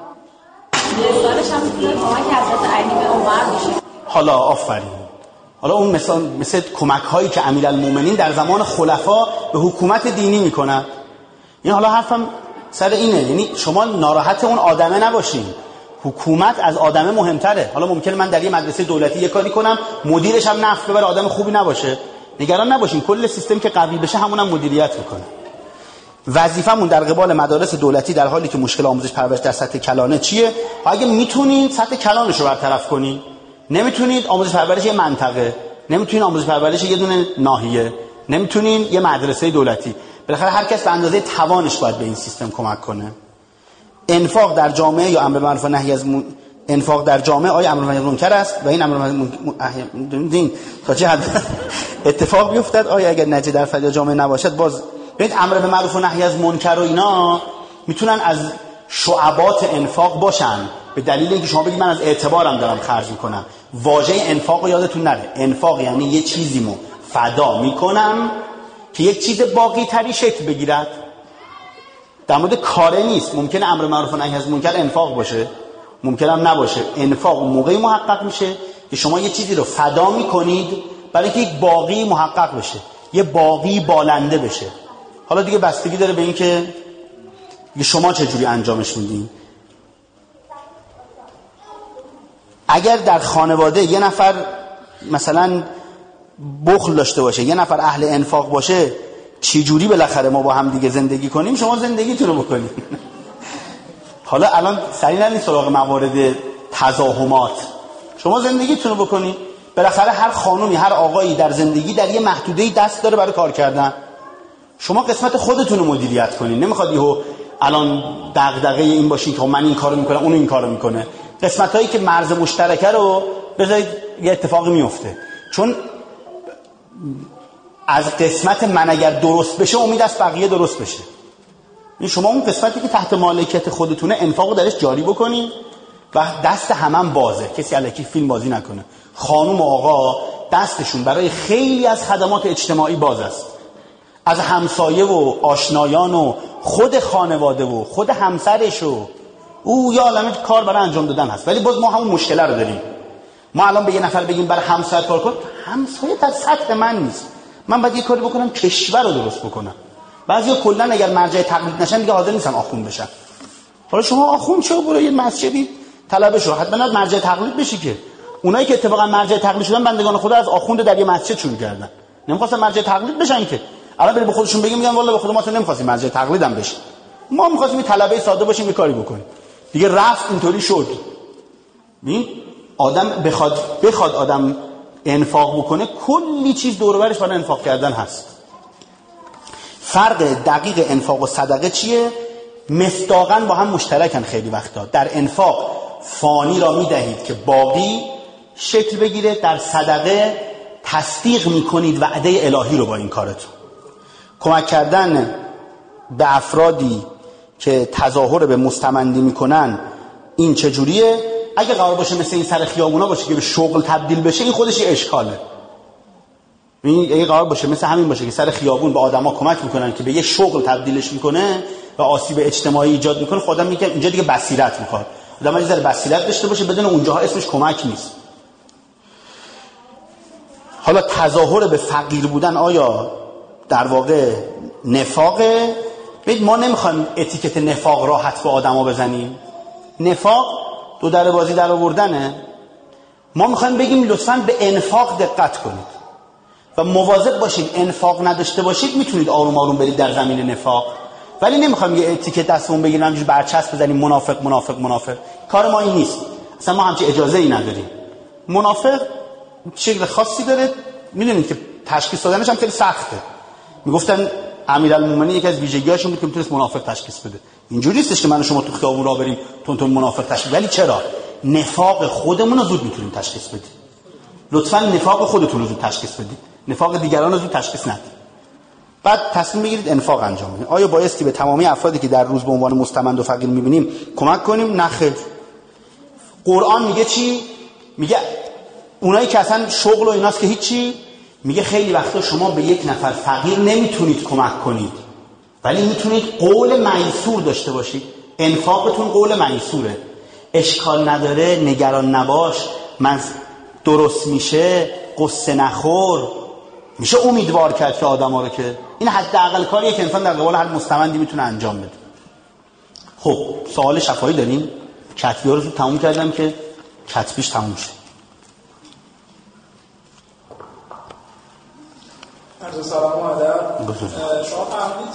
S5: مثالش هم کمک حضرت علی به عمر میشه.
S2: حالا آفرین، حالا اون مثل کمک هایی که امیرالمومنین در زمان خلفا به حکومت دینی میکنن. این حالا حرفم سر اینه، یعنی شما ناراحت اون آدمه نباشین، حکومت از آدمه مهمتره. حالا ممکنه من در یه مدرسه دولتی یه کاری کنم مدیرش هم نفع ببره، آدم خوبی نباشه، نگران نباشین، کل سیستم که قوی بشه همونم مدیریت میکنه. وظیفمون در قبال مدارس دولتی در حالی که مشکل آموزش پرورش در سطح کلانه چیه؟ اگه میتونین سطح کلانش رو برطرف کنین، نمیتونید آموزش پرورش یه منطقه، نمیتونین آموزش پرورش یه دونه ناحیه، نمیتونین یه مدرسه دولتی. بالاخره هر کس به اندازه توانش باید به این سیستم کمک کنه. انفاق در جامعه یا امر معروف و نهی از انفاق در جامعه آیا امر معروف منکر است و این امر دین تا چه حد اتفاق بیفتد؟ آیا اگر نجی در فضای جامعه نباشد باز ببینید امر به معروف و نهی از منکر و اینا میتونن از شعبات انفاق باشن، به دلیل اینکه شما بگید من از اعتبارم دارم خرج میکنم. واژه انفاق رو یادتون نره، انفاق یعنی یه چیزیمو فدا میکنم که یک چیز باقی تری شکل بگیرد. در مورد کاره نیست، ممکنه امر معروف و نهی از منکر انفاق باشه، ممکنه هم نباشه. انفاق اون موقعی محقق میشه که شما یه چیزی رو فدا میکنید برای اینکه یک باقی محقق بشه، یه باقی بالنده بشه. حالا دیگه بستگی داره به اینکه شما چجوری انجامش میدین. اگر در خانواده یه نفر مثلا بخل داشته باشه، یه نفر اهل انفاق باشه، چی جوری بالاخره ما با هم دیگه زندگی کنیم؟ شما زندگیتون رو بکنید. حالا الان سریع نرید سراغ موارد تزاحمات، شما زندگیتون رو بکنید. بالاخره هر خانومی هر آقایی در زندگی در یه محدوده‌ای دست داره برای کار کردن. شما قسمت خودتون رو مدیریت کنید. نمیخواد یهو الان دغدغه این باشین که من این کارو میکنم اون این کارو میکنه. قسمتایی که مرز مشترکه رو بذارید یه اتفاقی میفته، چون از قسمت من اگر درست بشه امید است بقیه درست بشه. این شما اون قسمتی که تحت مالکیت خودتونه انفاقو درش جاری بکنین و دست همم بازه، کسی الکی فیلم بازی نکنه. خانم و آقا دستشون برای خیلی از خدمات اجتماعی باز است، از همسایه و آشنایان و خود خانواده و خود همسرش و او یا عالمه کار برای انجام دادن هست. ولی باز ما همون مشکل رو داریم. ما الان به یه نفر بگیم برای همسایه کار کن، همسایه در سطح من نیست، من باید یه کاری بکنم کشور رو درست بکنم. بعضیا کلا اگر مرجع تقلید نشن دیگه حاضر نیستن آخوند بشن. حالا شما آخوند شو، برو یه مسجدی طلبه شو، حتما باید مرجع تقلید بشی. که اونایی که اتفاقا مرجع تقلید شدن بندگان خدا از آخوند در یه مسجد شروع کردن، نمیخواستن مرجع تقلید بشن. که الان بریم به خودشون میگن والله به خود ما تو نمیخواستیم مرجع تقلیدم بشیم، ما میخواستیم طلبه ساده باشیم یه کاری بکنیم. دیگه رفت اینطوری شد. ببین آدم بخواد آدم انفاق بکنه، کلی چیز دور و برش برای انفاق کردن هست. فرق دقیق انفاق و صدقه چیه؟ مصداقاً با هم مشترکن. خیلی وقتا در انفاق فانی را میدهید که باقی شکل بگیره، در صدقه تصدیق میکنید وعده الهی رو با این کارتون. کمک کردن به افرادی که تظاهر به مستمندی میکنن این چجوریه؟ اگه قرار باشه مثل این سر خیابونا باشه که به شغل تبدیل بشه، این خودش یه اشکاله. اگه قرار باشه مثل همین باشه که سر خیابون به آدما کمک میکنن که به یه شغل تبدیلش میکنه و آسیب اجتماعی ایجاد میکنه، خودم میگم اینجا دیگه بصیرت میخواد. آدم یه ذره بصیرت داشته باشه، بدون اونجاها اسمش کمک نیست. حالا تظاهر به فقیر بودن آیا در واقع نفاقه؟ ببین ما نمیخوایم اتیکت نفاق راحت به آدما بزنیم. نفاق دو در بازی در آوردنه. ما میخوایم بگیم لطفاً به انفاق دقت کنید و مواظب باشید. انفاق نداشته باشید میتونید آروم آروم برید در زمین نفاق، ولی نمیخوایم یه اتیکت دستمون بگیریم همینجوری برچسب بزنیم منافق منافق منافق. کار ما این نیست، اصلا ما همچین اجازه ای نداریم. منافق شکل خاصی داره، میدونید که تشخیص دادنش هم خیلی سخته. میگفتن امیرالمومنین یکی از ویژگی‌هاش این بود که میتونست منافق تشخیص بده. اینجوری نیستش که من و شما تو خیابون راه بریم تون منافق تشخیص، ولی چرا نفاق خودمون رو زود میتونیم تشخیص بدیم. لطفاً نفاق خودتون رو زود تشخیص بدید، نفاق دیگران رو زود تشخیص ندید. بعد تصمیم بگیرید انفاق انجام بدید. آیا بایستی به تمامی افرادی که در روز به عنوان مستمند و فقیر می‌بینیم کمک کنیم؟ نه خیر. قرآن میگه چی؟ میگه اونایی که اصلا شغل و ایناست که هیچی، میگه خیلی وقتا شما به یک نفر فقیر نمیتونید کمک کنید، ولی میتونید قول میسور داشته باشید. انفاقتون قول میسوره، اشکال نداره، نگران نباش، من درست میشه، قصه نخور. میشه امیدوار کرد که آدما رو که این حداقل کاریه که انسان در قبال هر مستمندی میتونه انجام بده. خب سوال شفاهی داریم؟ کتبی‌ها رو تموم کردم که کتبیش تموم شد.
S8: سلام و ادب. شما فهمید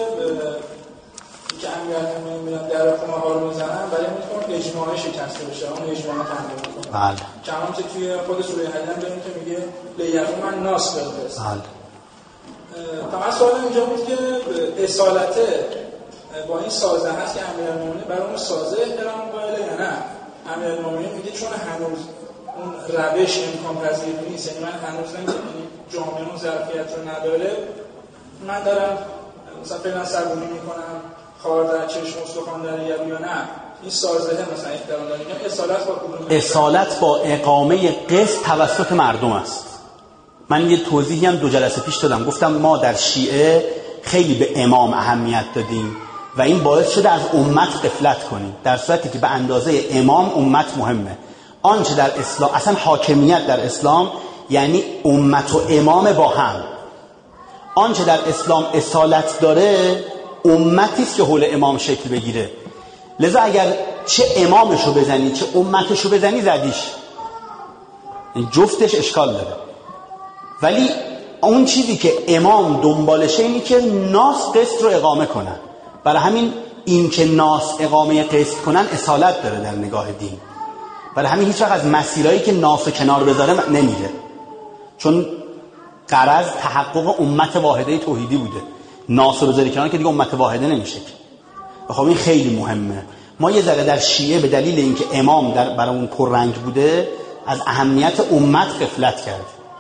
S8: که امیرالمومنین میرن در خونه ها رو میزنن برای اینکه اجماع شکسته بشه، اون اجماع تنظیم میکنه.
S2: بله.
S8: کمان که توی خود سوره حدید هم داریم که میگه لیقوم من ناس برسه.
S2: بله.
S8: فقط سوال اینجا بود که اصالت با این سازه هست که امیرالمومنین برای اون سازه احترام قائله یا نه؟ امیرالمومنین میگه چون هنوز اون روش امکان پذیر نیست، یعنی من هنوز جامعه اون ظرفیت رو نداره، من دارم مثلا فعلا صبونی میکنم، خار در چشم استخوان در یا نه، این سازه مثلا احترام داره. یا اصالت با کدوم؟
S2: اصالت با اقامه قسط توسط مردم است. من یه توضیحی هم 2 جلسه پیش دادم، گفتم ما در شیعه خیلی به امام اهمیت دادیم و این باعث شده از امت غفلت کنیم، در صورتی که به اندازه امام امت مهمه. آنچه در اسلام اصلا حاکمیت در اسلام یعنی امت و امام با هم. آنچه در اسلام اصالت داره امتی است که حول امام شکل بگیره. لذا اگر چه امامشو بزنی چه امتشو بزنی زدیش، این جفتش اشکال داره. ولی اون چیزی که امام دنبالشه اینی که ناس قسط رو اقامه کنن. برای همین این که ناس اقامه قسط کنن اصالت داره در نگاه دین. برای همین هیچ وقت از مسیرایی که ناس کنار بذاره نمیره، چون غرض تحقق امت واحده توحیدی بوده. ناس رو بذاری کنار که دیگه امت واحده نمیشه. خب این خیلی مهمه. ما یه ذره در شیعه به دلیل اینکه امام برای اون پررنگ بوده از اهمیت امت غفلت کرد.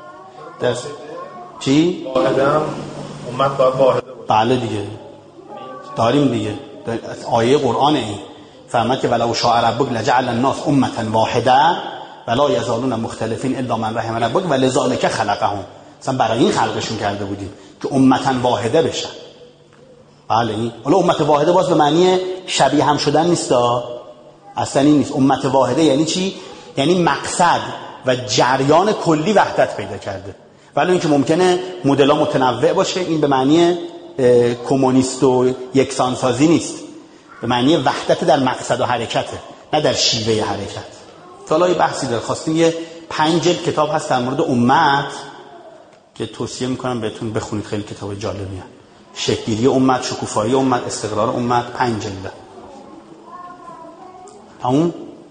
S2: چی؟
S3: واحدم امت باید واحده باشه.
S2: بله دیگه داریم دیگه، آیه قرآن این فرمود که ولو شاء ربک لجعل الناس امة واحده ولا یزالون مختلفین الا من رحم ربک ولذالک خلقهم، مثلا برای این خلقشون کرده بودیم که امتا واحده بشن. بله این حالا امت واحده باز به معنی شبیه هم شدن نیستا، اصلا این نیست. امت واحده یعنی چی؟ یعنی مقصد و جریان کلی وحدت پیدا کرده. ولی اینکه ممکنه مدل‌ها متنوع باشه، این به معنی کمونیست و یکسانسازی نیست، به معنی وحدت در مقصد و حرکته، نه در شیوه حرکت. حالا یه بحثی داره، خواستیم یه 5 جلد کتاب هست در مورد امت که توصیه میکنم بهتون بخونید، خیلی کتاب جالبیه. شکل‌گیری امت، شکوفایی امت، استقرار امت، 5 جلد. همون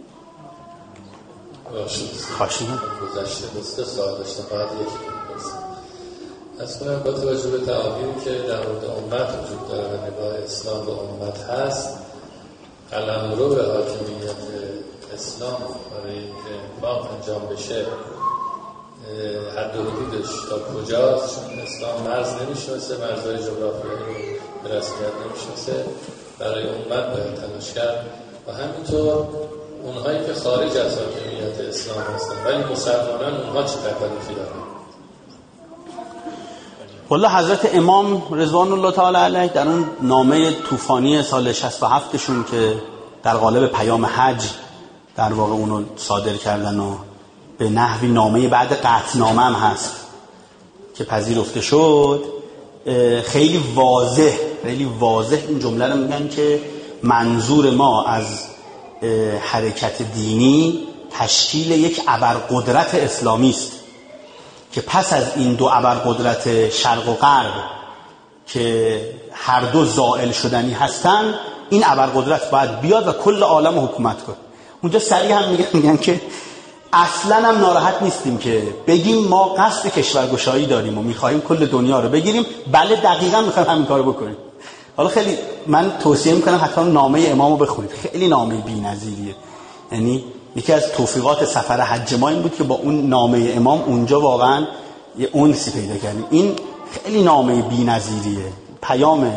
S2: خواهشیم
S6: گذشته دوسته سوال داشتم، فقط یکی بپرسم. از کنم با توجه به تعابیری که در مورد امت وجود داره و نگاه اسلام به امت هست، قلمرو به حاکمیت اسلام برای اینکه انفاق انجام بشه حد و حدودش تا کجاست؟ چون اسلام مرز نمیشناسه، مرزهای جغرافیایی به رسمیت نمیشناسه، برای امت باید تلاش کرد. و همینطور اونهایی که خارج از حاکمیت اسلام هستن ولی مسلمانان، اونها چه تکلیفی دارن؟
S2: والله حضرت امام رضوان الله تعالی علیه در اون نامه طوفانی سال 67 شون که در قالب پیام حج در واقع اونو صادر کردن و به نحوی نامه بعد قطعنامه هم هست که پذیرفته شد، خیلی واضح این جمله رو میگن که منظور ما از حرکت دینی تشکیل یک ابرقدرت اسلامی است که پس از این دو ابرقدرت شرق و غرب که هر دو زائل شدنی هستن، این ابرقدرت باید بیاد و کل عالم حکومت کنه. اونجا سریع هم میگن که اصلا هم ناراحت نیستیم که بگیم ما قصد کشورگشایی داریم و میخواهیم کل دنیا رو بگیریم. بله دقیقاً میخوایم همین کارو بکنیم. حالا خیلی من توصیه میکنم حتما نامه امامو بخونید، خیلی نامه بی‌نظیریه. یعنی یکی از توفیقات سفر حج ما این بود که با اون نامه امام اونجا واقعا یه انسی پیدا کردیم. این خیلی نامه بی‌نظیریه، پیام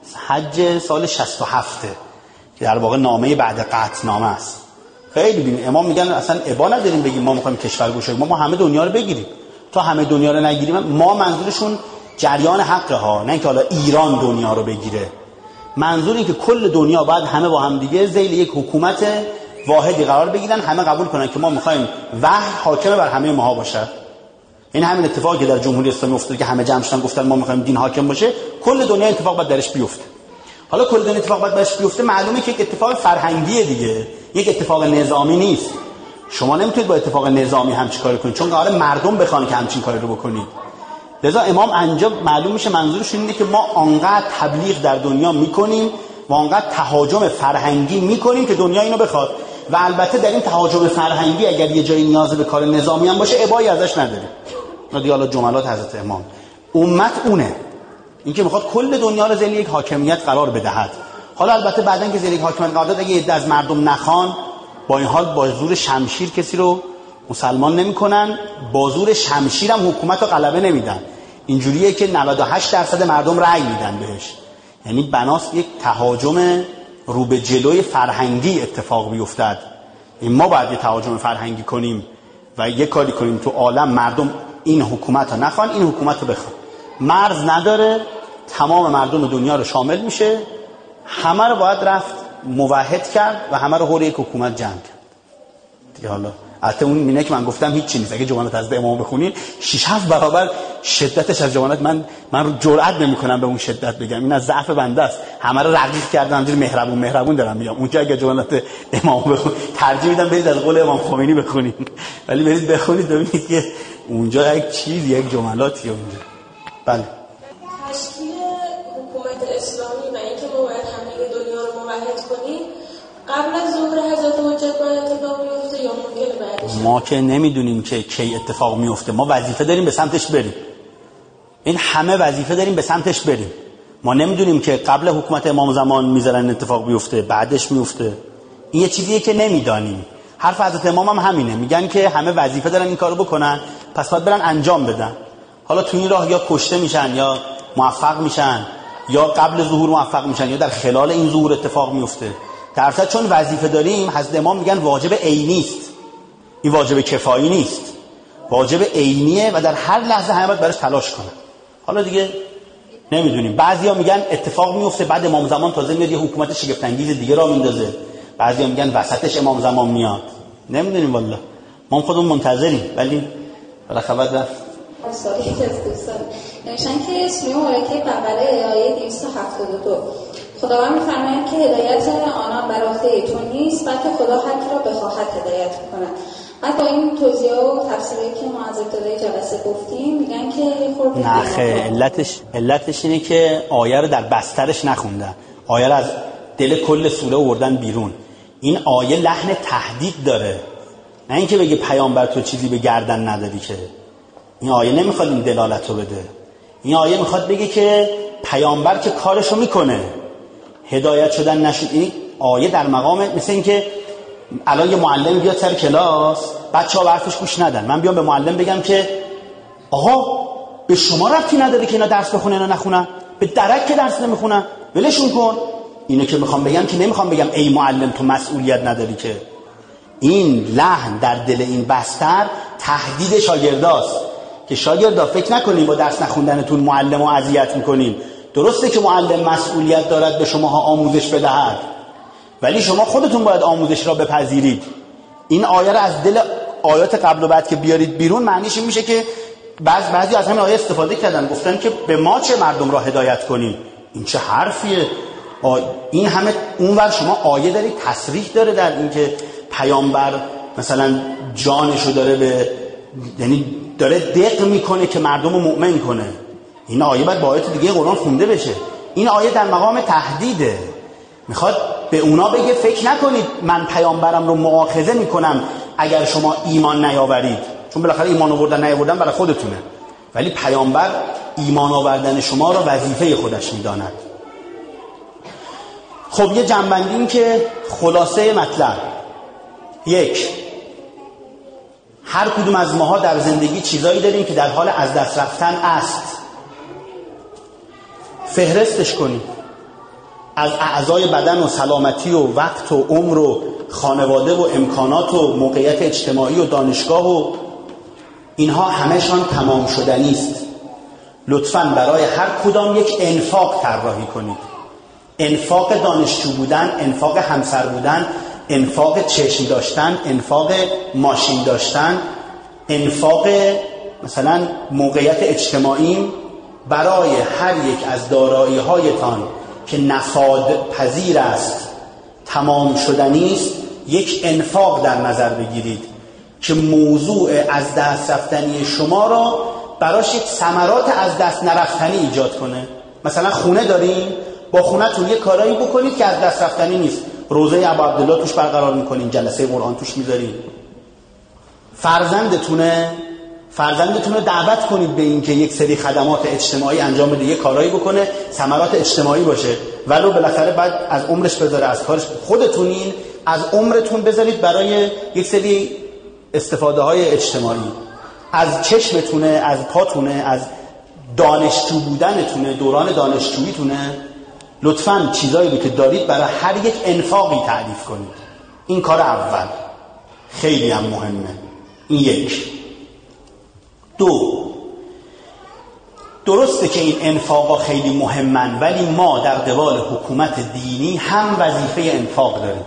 S2: حج سال 67 که در واقع نامه بعد قطعنامه است. خیلی ببین امام میگن اصلا ابا نداریم بگیم ما میخوایم کشورگشایی، ما همه دنیا رو بگیریم. تا همه دنیا رو نگیریم، ما منظورشون جریان حقه ها، نه اینکه حالا ایران دنیا رو بگیره. منظور این که کل دنیا باید همه با هم دیگه ذیل یک حکومت واحدی قرار بگیرن، همه قبول کنن که ما میخوایم وحی حاکم بر همه ماها باشه. این همین اتفاقی که در جمهوری اسلامی افتاد که همه جمع شدن گفتن ما میخوایم دین حاکم باشه، کل دنیا اتفاق باید درش بیفته. حالا کل دنیا اتفاق باید درش بیفته، معلومه که یک اتفاق فرهنگیه دیگه، یک اتفاق نظامی نیست. شما نمیتونید با اتفاق نظامی همچین کاری کنید، چون قراره مردم بخوان که همچین کاری رو بکنید. لذا امام انجام معلوم میشه منظورشون اینه که ما آنقدر تبلیغ در دنیا میکنیم و آنقدر تهاجم فرهنگی میکنیم که دنیا اینو بخواد. و البته در این تهاجم فرهنگی اگر یه جایی نیاز به کار نظامی هم باشه ابایی ازش نداریم. دیگه حالا جملات حضرت امام. امت اونه، اینکه میخواد کل دنیا رو ذیل یک حاکمیت قرار بدهد. حالا البته بعدن که ذیل یک حاکمیت قرار داد، اگه عده از مردم نخوان، با این حال با زور شمشیر کسی رو مسلمان نمی‌کنن، با زور شمشیر هم حکومت رو غلبه نمیدن. اینجوریه که 98% مردم رأی میدن بهش. یعنی بناست یک تهاجم رو به جلوی فرهنگی اتفاق بیفتد. این ما باید یه تهاجم فرهنگی کنیم و یه کاری کنیم تو عالم مردم این حکومت رو نخوان، این حکومت رو بخوان. مرز نداره، تمام مردم دنیا رو شامل میشه، همه رو باید رفت موحد کرد و همه رو حول یک حکومت جمع کرد. دیگه حالا البته اون مینه که من گفتم هیچ چیزی نیست. اگه جملات از امام بخونین 6-7 برابر شدتش از جملات من جرئت نمی‌کنم به اون شدت بگم، این از ضعف بنده است. همه رو رقیق کردم، همینجوری مهربون دارم میگم. اونجا اگه جملات امام بخونین ترجیح میدم برید از قول امام خمینی بخونین، ولی برید بخونید ببینید که اونجا یک چیز، یک جملاتی اونجا. بله
S9: تشکیل حکومت اسلامی و اینکه ما باید همه دنیا رو موحد کنیم قبل از ظهور حضرت حجت باید اتفاق میفته یا ممکنه بعدش؟ ما
S2: که نمیدونیم که کی اتفاق میفته، ما وظیفه داریم به سمتش بریم. این همه وظیفه داریم به سمتش بریم. ما نمیدونیم که قبل حکومت امام زمان میذارن اتفاق بیفته، بعدش میفته. این یه چیزیه که نمیدانیم. حرف حضرت امام هم همینه، میگن که همه وظیفه دارن این کارو بکنن، پس باید برن انجام بدن. حالا تو این راه یا کشته میشن یا موفق میشن، یا قبل ظهور موفق میشن یا در خلال این ظهور اتفاق میفته. در اصل چون وظیفه داریم، حضرت امام میگن واجب عینی است. این واجب کفایی نیست، واجب عینیه و در هر لحظه همه باید براش تلاش کنن. حالا دیگه نمیدونیم، بعضیا میگن اتفاق میفته بعد امام زمان تازه میاد یه حکومت شگفت انگیز دیگه را میندازه، بعضیا میگن وسطش امام زمان میاد، نمیدونیم والله، ما خودمون منتظریم. ولی حالا خبر رفت
S5: سوالی که از دوستان نوشتن که سوره مبارکه بقره آیه 272 خداوند می‌فرماید که هدایت آنان بر عهده تو نیست بلکه خدا هر کی را بخواهد هدایت می‌کند. بعد با این توضیح و تفسیری که ما از ابتدای جلسه گفتیم میگن که
S2: نه خیر، علتش اینه که آیه رو در بسترش نخوندن، آیه رو از دل کل سوره آوردن بیرون. این آیه لحن تهدید داره، نه اینکه بگه پیامبر تو چیزی به گردن نداری. که این آیه نمیخواد این دلالت رو بده، این آیه میخواد بگه که پیامبر که کارشو میکنه، هدایت شدن نشد. این آیه در مقام مثل این که الان یه معلم بیاد سر کلاس بچه‌ها به حرفش گوش ندن، من بیام به معلم بگم که آقا به شما ربطی نداره که اینا درس بخونن یا نخونن، به درک که درس نمیخونن ولشون کن. اینو که میخوام بگم که نمیخوام بگم ای معلم تو مسئولیت نداری، که این لحن در دل این بستر تهدید شاگرداست که شاگردا فکر نکنین با درس نخوندنتون معلم رو اذیت میکنین. درسته که معلم مسئولیت دارد به شماها آموزش بدهد، ولی شما خودتون باید آموزش را بپذیرید. این آیه را از دل آیات قبل و بعد که بیارید بیرون، معنیش این میشه که بعضی از همین آیه استفاده کردن، گفتن که به ما چه مردم را هدایت کنیم. این چه حرفیه؟ این همه اونور شما آیه دارید تصریح داره در این که پیامبر مثلا جانشو داره یعنی داره دق میکنه که مردم رو مؤمن کنه. این آیه باید با آیات دیگه قرآن خونده بشه. این آیه در مقام تهدیده، میخواد به اونا بگه فکر نکنید من پیامبرم رو مؤاخذه میکنم اگر شما ایمان نیاورید، چون بالاخره ایمان آوردن نیاوردن برای خودتونه، ولی پیامبر ایمان آوردن شما رو وظیفه خودش میداند. خب یه جنبندی این که خلاصه مطلب: یک، هر کدوم از ماها در زندگی چیزایی داریم که در حال از دست رفتن است، فهرستش کنیم. از اعضای بدن و سلامتی و وقت و عمر و خانواده و امکانات و موقعیت اجتماعی و دانشگاه و اینها همه‌شان تمام شدنی است. لطفاً برای هر کدام یک انفاق طراحی کنید. انفاق دانشجو بودن، انفاق همسر بودن، انفاق چشم داشتن، انفاق ماشین داشتن، انفاق مثلا موقعیت اجتماعی. برای هر یک از دارایی هایتان که نفاد پذیر است، تمام شدنی است، یک انفاق در نظر بگیرید که موضوع از دست رفتنی شما را براش یک ثمرات از دست نرفتنی ایجاد کنه. مثلا خونه دارین، با خونه‌تون یک کارایی بکنید که از دست رفتنی نیست. روزه ابو عبدالله توش برقرار میکنین، جلسه قرآن توش میذارین. فرزندتون رو دعوت کنید به این که یک سری خدمات اجتماعی انجام بده، یک کارایی بکنه ثمرات اجتماعی باشه، ولو بالاخره بعد از عمرش بذاره، از کارش. خودتونین از عمرتون بذارید برای یک سری استفاده های اجتماعی. از چشمتونه، از پاتونه، از دانشجو بودنتونه، دوران دانشجوییتونه، لطفاً چیزایی که دارید برای هر یک انفاقی تعریف کنید. این کار اول خیلی هم مهمه. این یک. دو، درسته که این انفاقا خیلی مهمن، ولی ما در قبال حکومت دینی هم وظیفه انفاق داریم.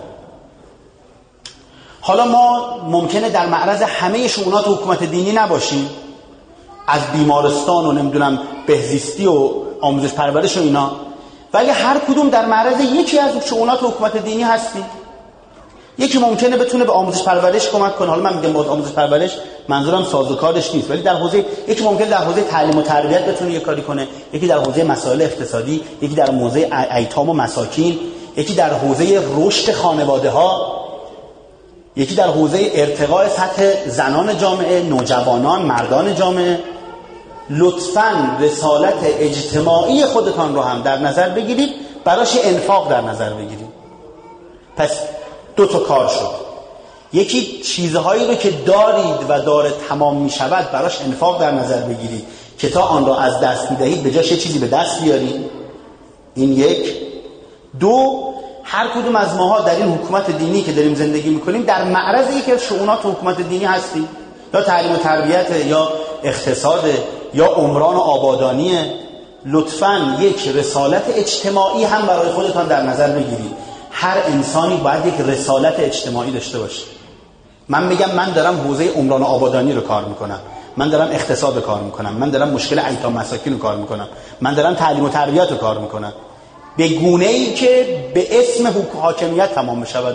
S2: حالا ما ممکنه در معرض همه شؤونات حکومت دینی نباشیم، از بیمارستان و نمیدونم بهزیستی و آموزش پرورش و اینا، ولی هر کدوم در معرض یکی از شؤونات حکومت دینی هستیم. یکی ممکنه بتونه به آموزش پرورش کمک کنه. حالا من میگم باز آموزش پرورش منظورم سازوکارش نیست، ولی در حوزه، یکی ممکنه در حوزه تعلیم و تربیت بتونه یه کاری کنه، یکی در حوزه مسائل اقتصادی، یکی در حوزه ایتام و مساکین، یکی در حوزه رشد خانواده‌ها، یکی در حوزه ارتقاء سطح زنان جامعه، نوجوانان، مردان جامعه. لطفاً رسالت اجتماعی خودتان رو هم در نظر بگیرید، براش انفاق در نظر بگیرید. پس دو تا کار شد. یکی چیزهایی رو که دارید و داره تمام می شود براش انفاق در نظر بگیرید که تا آن را از دست می دهید به جاش یه چیزی به دست بیارید. این یک. دو، هر کدوم از ماها در این حکومت دینی که داریم زندگی میکنیم در معرض یکی از شؤونات حکومت دینی هستیم، یا تعلیم و تربیت، یا اقتصاد، یا عمران و آبادانی. لطفاً یک رسالت اجتماعی هم برای خودتان در نظر بگیرید. هر انسانی باید یک رسالت اجتماعی داشته باشه. من میگم من دارم حوزه عمران و آبادانی رو کار میکنم، من دارم اقتصاد رو کار میکنم، من دارم مشکل ایتام مساکین رو کار میکنم، من دارم تعلیم و تربیت رو کار میکنم، به گونه‌ای که به اسم حاکمیت تمام بشود.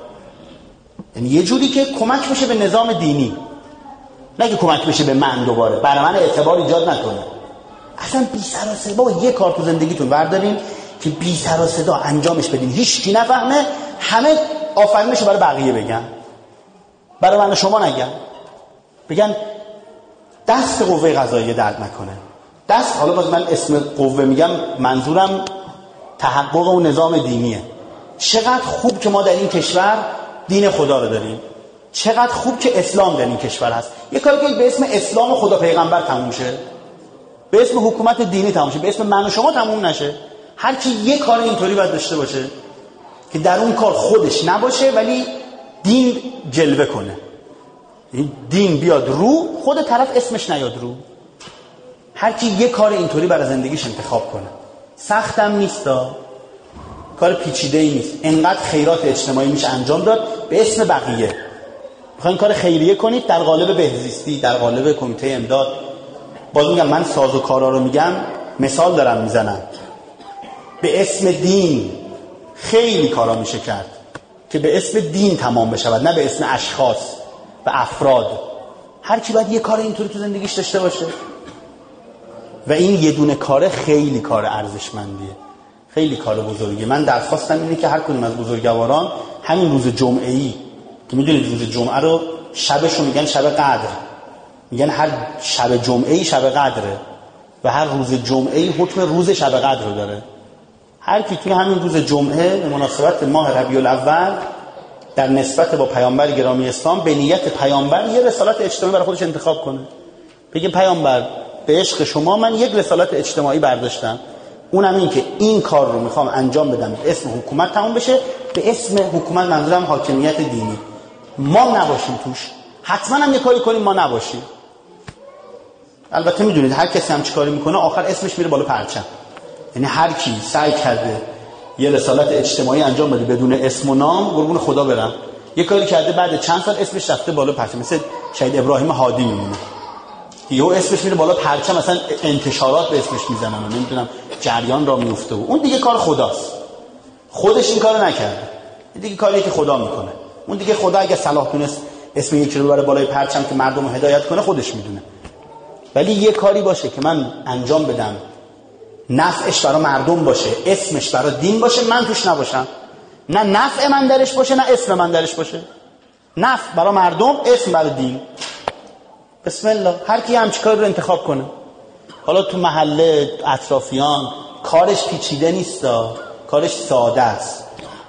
S2: یعنی یه جوری که کمک بشه به نظام دینی، نه که کمک بشه به من دوباره برای من اعتبار ایجاد نکنه. اصلا بی سر و صدا یه کار تو زندگیتون بردارین که بی سر و صدا انجامش بدین، هیچ کی نفهمه، همه آفرینشو برای بقیه بگن، برای من و شما نگن، بگن دست قوه قضاییه درد نکنه. دست، حالا باز من اسم قوه میگم، منظورم تحقق و نظام دینیه. چقدر خوب که ما در این کشور دین خدا رو داریم، چقدر خوب که اسلام در این کشور هست. یه کاری که به اسم اسلام و خدا پیغمبر تموم شه، به اسم حکومت دینی تموم شه، به اسم من و شما تموم نشه. هر کی یه کار اینطوری باید داشته باشه که در اون کار خودش نباشه ولی دین جلوه کنه، دین بیاد رو، خود طرف اسمش نیاد رو. هر کی یه کار اینطوری برای زندگیش انتخاب کنه. سختم نیستا، کار پیچیده‌ای نیست. انقدر خیرات اجتماعی میشه انجام داد به اسم بقیه. میخواین کار خیریه کنید در قالب بهزیستی، در قالب کمیته امداد. باز میگم من سازوکارا رو میگم، مثال دارم میزنم. به اسم دین خیلی کارا میشه کرد که به اسم دین تمام بشود، نه به اسم اشخاص و افراد. هر کی باید یه کار اینطوری تو زندگیش داشته باشه و این یه دونه کاره خیلی کار ارزشمندیه، خیلی کار بزرگیه. من درخواستم اینه که هر کدوم از بزرگواران همین روز جمعه‌ای که میدونید روز جمعه رو شبش رو میگن شب قدر، میگن هر شب جمعه‌ای شب قدره و هر روز جمعه‌ای حکم روز شب قدر رو داره. هر کی توی همین روز جمعه به مناسبت ماه ربیع الاول در نسبت با پیامبر گرامی اسلام به نیت پیامبر یه رسالت اجتماعی برای خودش انتخاب کنه. بگه پیامبر به عشق شما من یک رسالت اجتماعی برداشتم، اونم این که این کار رو میخوام انجام بدم به اسم حکومت تموم بشه. به اسم حکومت منظورم حاکمیت دینی، ما نباشیم توش. حتما هم یه کاری کنیم ما نباشیم. البته میدونید هر کسی هم چی کاری میکنه آخر اسمش میره بالا پرچم. یعنی هر کی سعی کرده یه رسالت اجتماعی انجام بده بدون اسم و نام، قربون خدا برم، یه کاری کرده بعد چند سال اسمش رفته بالا پرچم. مثل شهید ابراهیم هادی میمونه، یهو اسمش میره بالا پرچم، مثلا انتشارات به اسمش میزنن و نمیدونم جریان را میفته و اون دیگه کار خداست. خودش این کارو نکرده، این دیگه کاریه که خدا میکنه. اون دیگه خدا اگه صلاح تونست اسم یکی رو ببره بالای پرچم که مردم رو هدایت کنه خودش میدونه. ولی یه کاری باشه که من انجام بدم نفعش برای مردم باشه، اسمش برای دین باشه، من توش نباشم. نه نفع من درش باشه نه اسم من درش باشه. نفع برای مردم، اسم برای دین. بسم الله. هر کی همچین کاری رو انتخاب کنه. حالا تو محله اطرافیان کارش پیچیده نیستا، کارش ساده است.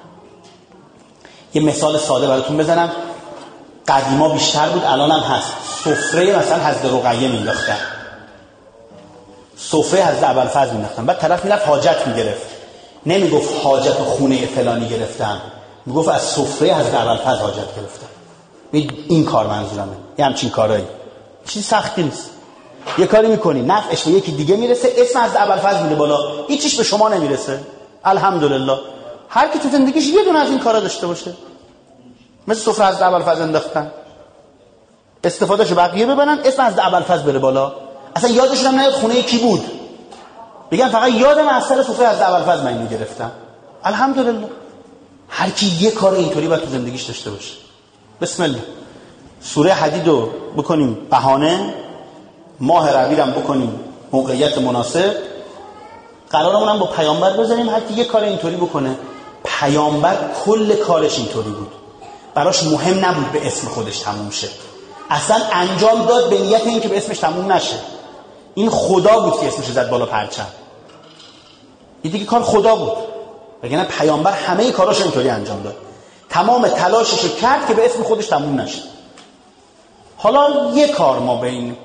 S2: یه مثال ساده براتون بزنم. قدیما بیشتر بود، الان هم هست. سفره مثلا حضرت رقیه مینداختن، سفره حضرت ابوالفضل مینداختن، بعد طرف میرفت حاجت میگرفت، نمیگفت حاجت خونه فلانی گرفتم، میگفت از سفره حضرت ابوالفضل حاجت گرفتم. این کار منظورمه. یه همچین کارایی چیز سختی نیست. یه کاری میکنی نفعش به یکی دیگه میرسه، اسم حضرت ابوالفضل میره بالا، هیچیش به شما نمیرسه. الحمدلله. هر کی تو زندگیش یه دونه از این کارا داشته باشه، مثل سفره حضرت ابوالفضل انداختن، استفادهشو بقیه ببرن، اسم حضرت ابوالفضل بره بالا، اصلا یادشون هم نیاد خونه کی بود، بگن فقط یادم از سر سفره حضرت ابوالفضل من اینو گرفتم. الحمدلله. هر کی یه کار اینطوری باید تو زندگیش داشته باشه. بسم الله. سوره حدید رو بکنیم بهانه، ماه ربیع هم بکنیم موقعیت مناسب، قرارمون هم با پیامبر بذاریم هر کی یه کار اینطوری بکنه. پیامبر کل کارش اینطوری بود، براش مهم نبود به اسم خودش تموم شه، اصلا انجام داد به نیت این که به اسمش تموم نشه. این خدا بود که اسمش زد بالا پرچم، این دیگه کار خدا بود. وگرنه پیامبر همه کاراش اینطوری انجام داد، تمام تلاشش کرد که به اسم خودش تموم نشه. حالا یه کار ما به این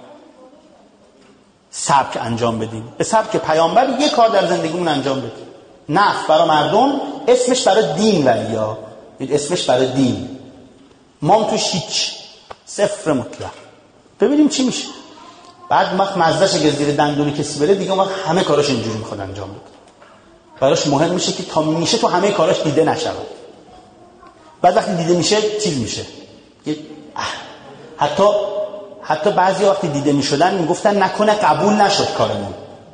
S2: سبک انجام بدیم، به سبک پیامبر یه کار در زندگیمون انجام بدیم، نفع برای مردم، اسمش برای دین، ولی ها اسمش برای دین، ما هم توش هیچ، صفر مطلق. ببینیم چی میشه. بعد وقت مزدش اگه زیر دندون کسی بره دیگه، وقت همه کاراش اینجوری میخواد انجام بده. براش مهم میشه که تا میشه تو همه کاراش دیده نشود. بعد وقتی دیده میشه چیز میشه. حتی بعضی وقتی دیده میشدن میگفتن نکنه قبول نشد کارمون.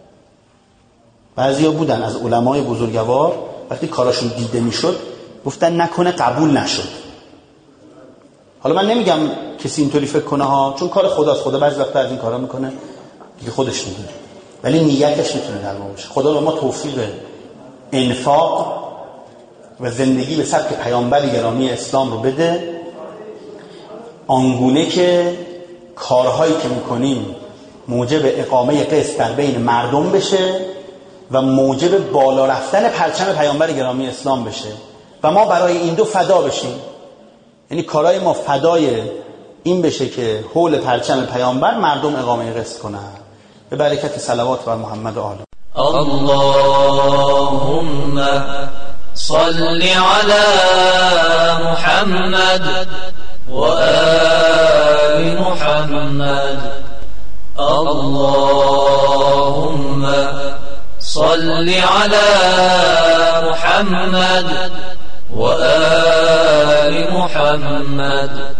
S2: بعضیا بودن از علمای بزرگوار وقتی کاراشون دیده میشد گفتن نکنه قبول نشد. حالا من نمیگم کسی اینطوری فکر کنه ها، چون کار خداست، خدا بعضی وقتا از این کارا میکنه دیگه خودش میدونه، ولی نیتش میتونه در ما باشه. خدا به ما توفیق انفاق و زندگی به سبک پیامبر گرامی اسلام رو بده، آنگونه که کارهایی که میکنیم موجب اقامه قسط در بین مردم بشه و موجب بالا رفتن پرچم پیامبر گرامی اسلام بشه و ما برای این دو فدا بشیم. یعنی کارهای ما فدای این بشه که حول پرچم پیامبر مردم اقامه قسط کنن. به برکت صلوات بر محمد و آله.
S10: اللهم صل على محمد وآل محمد. اللهم صل على محمد وآل محمد.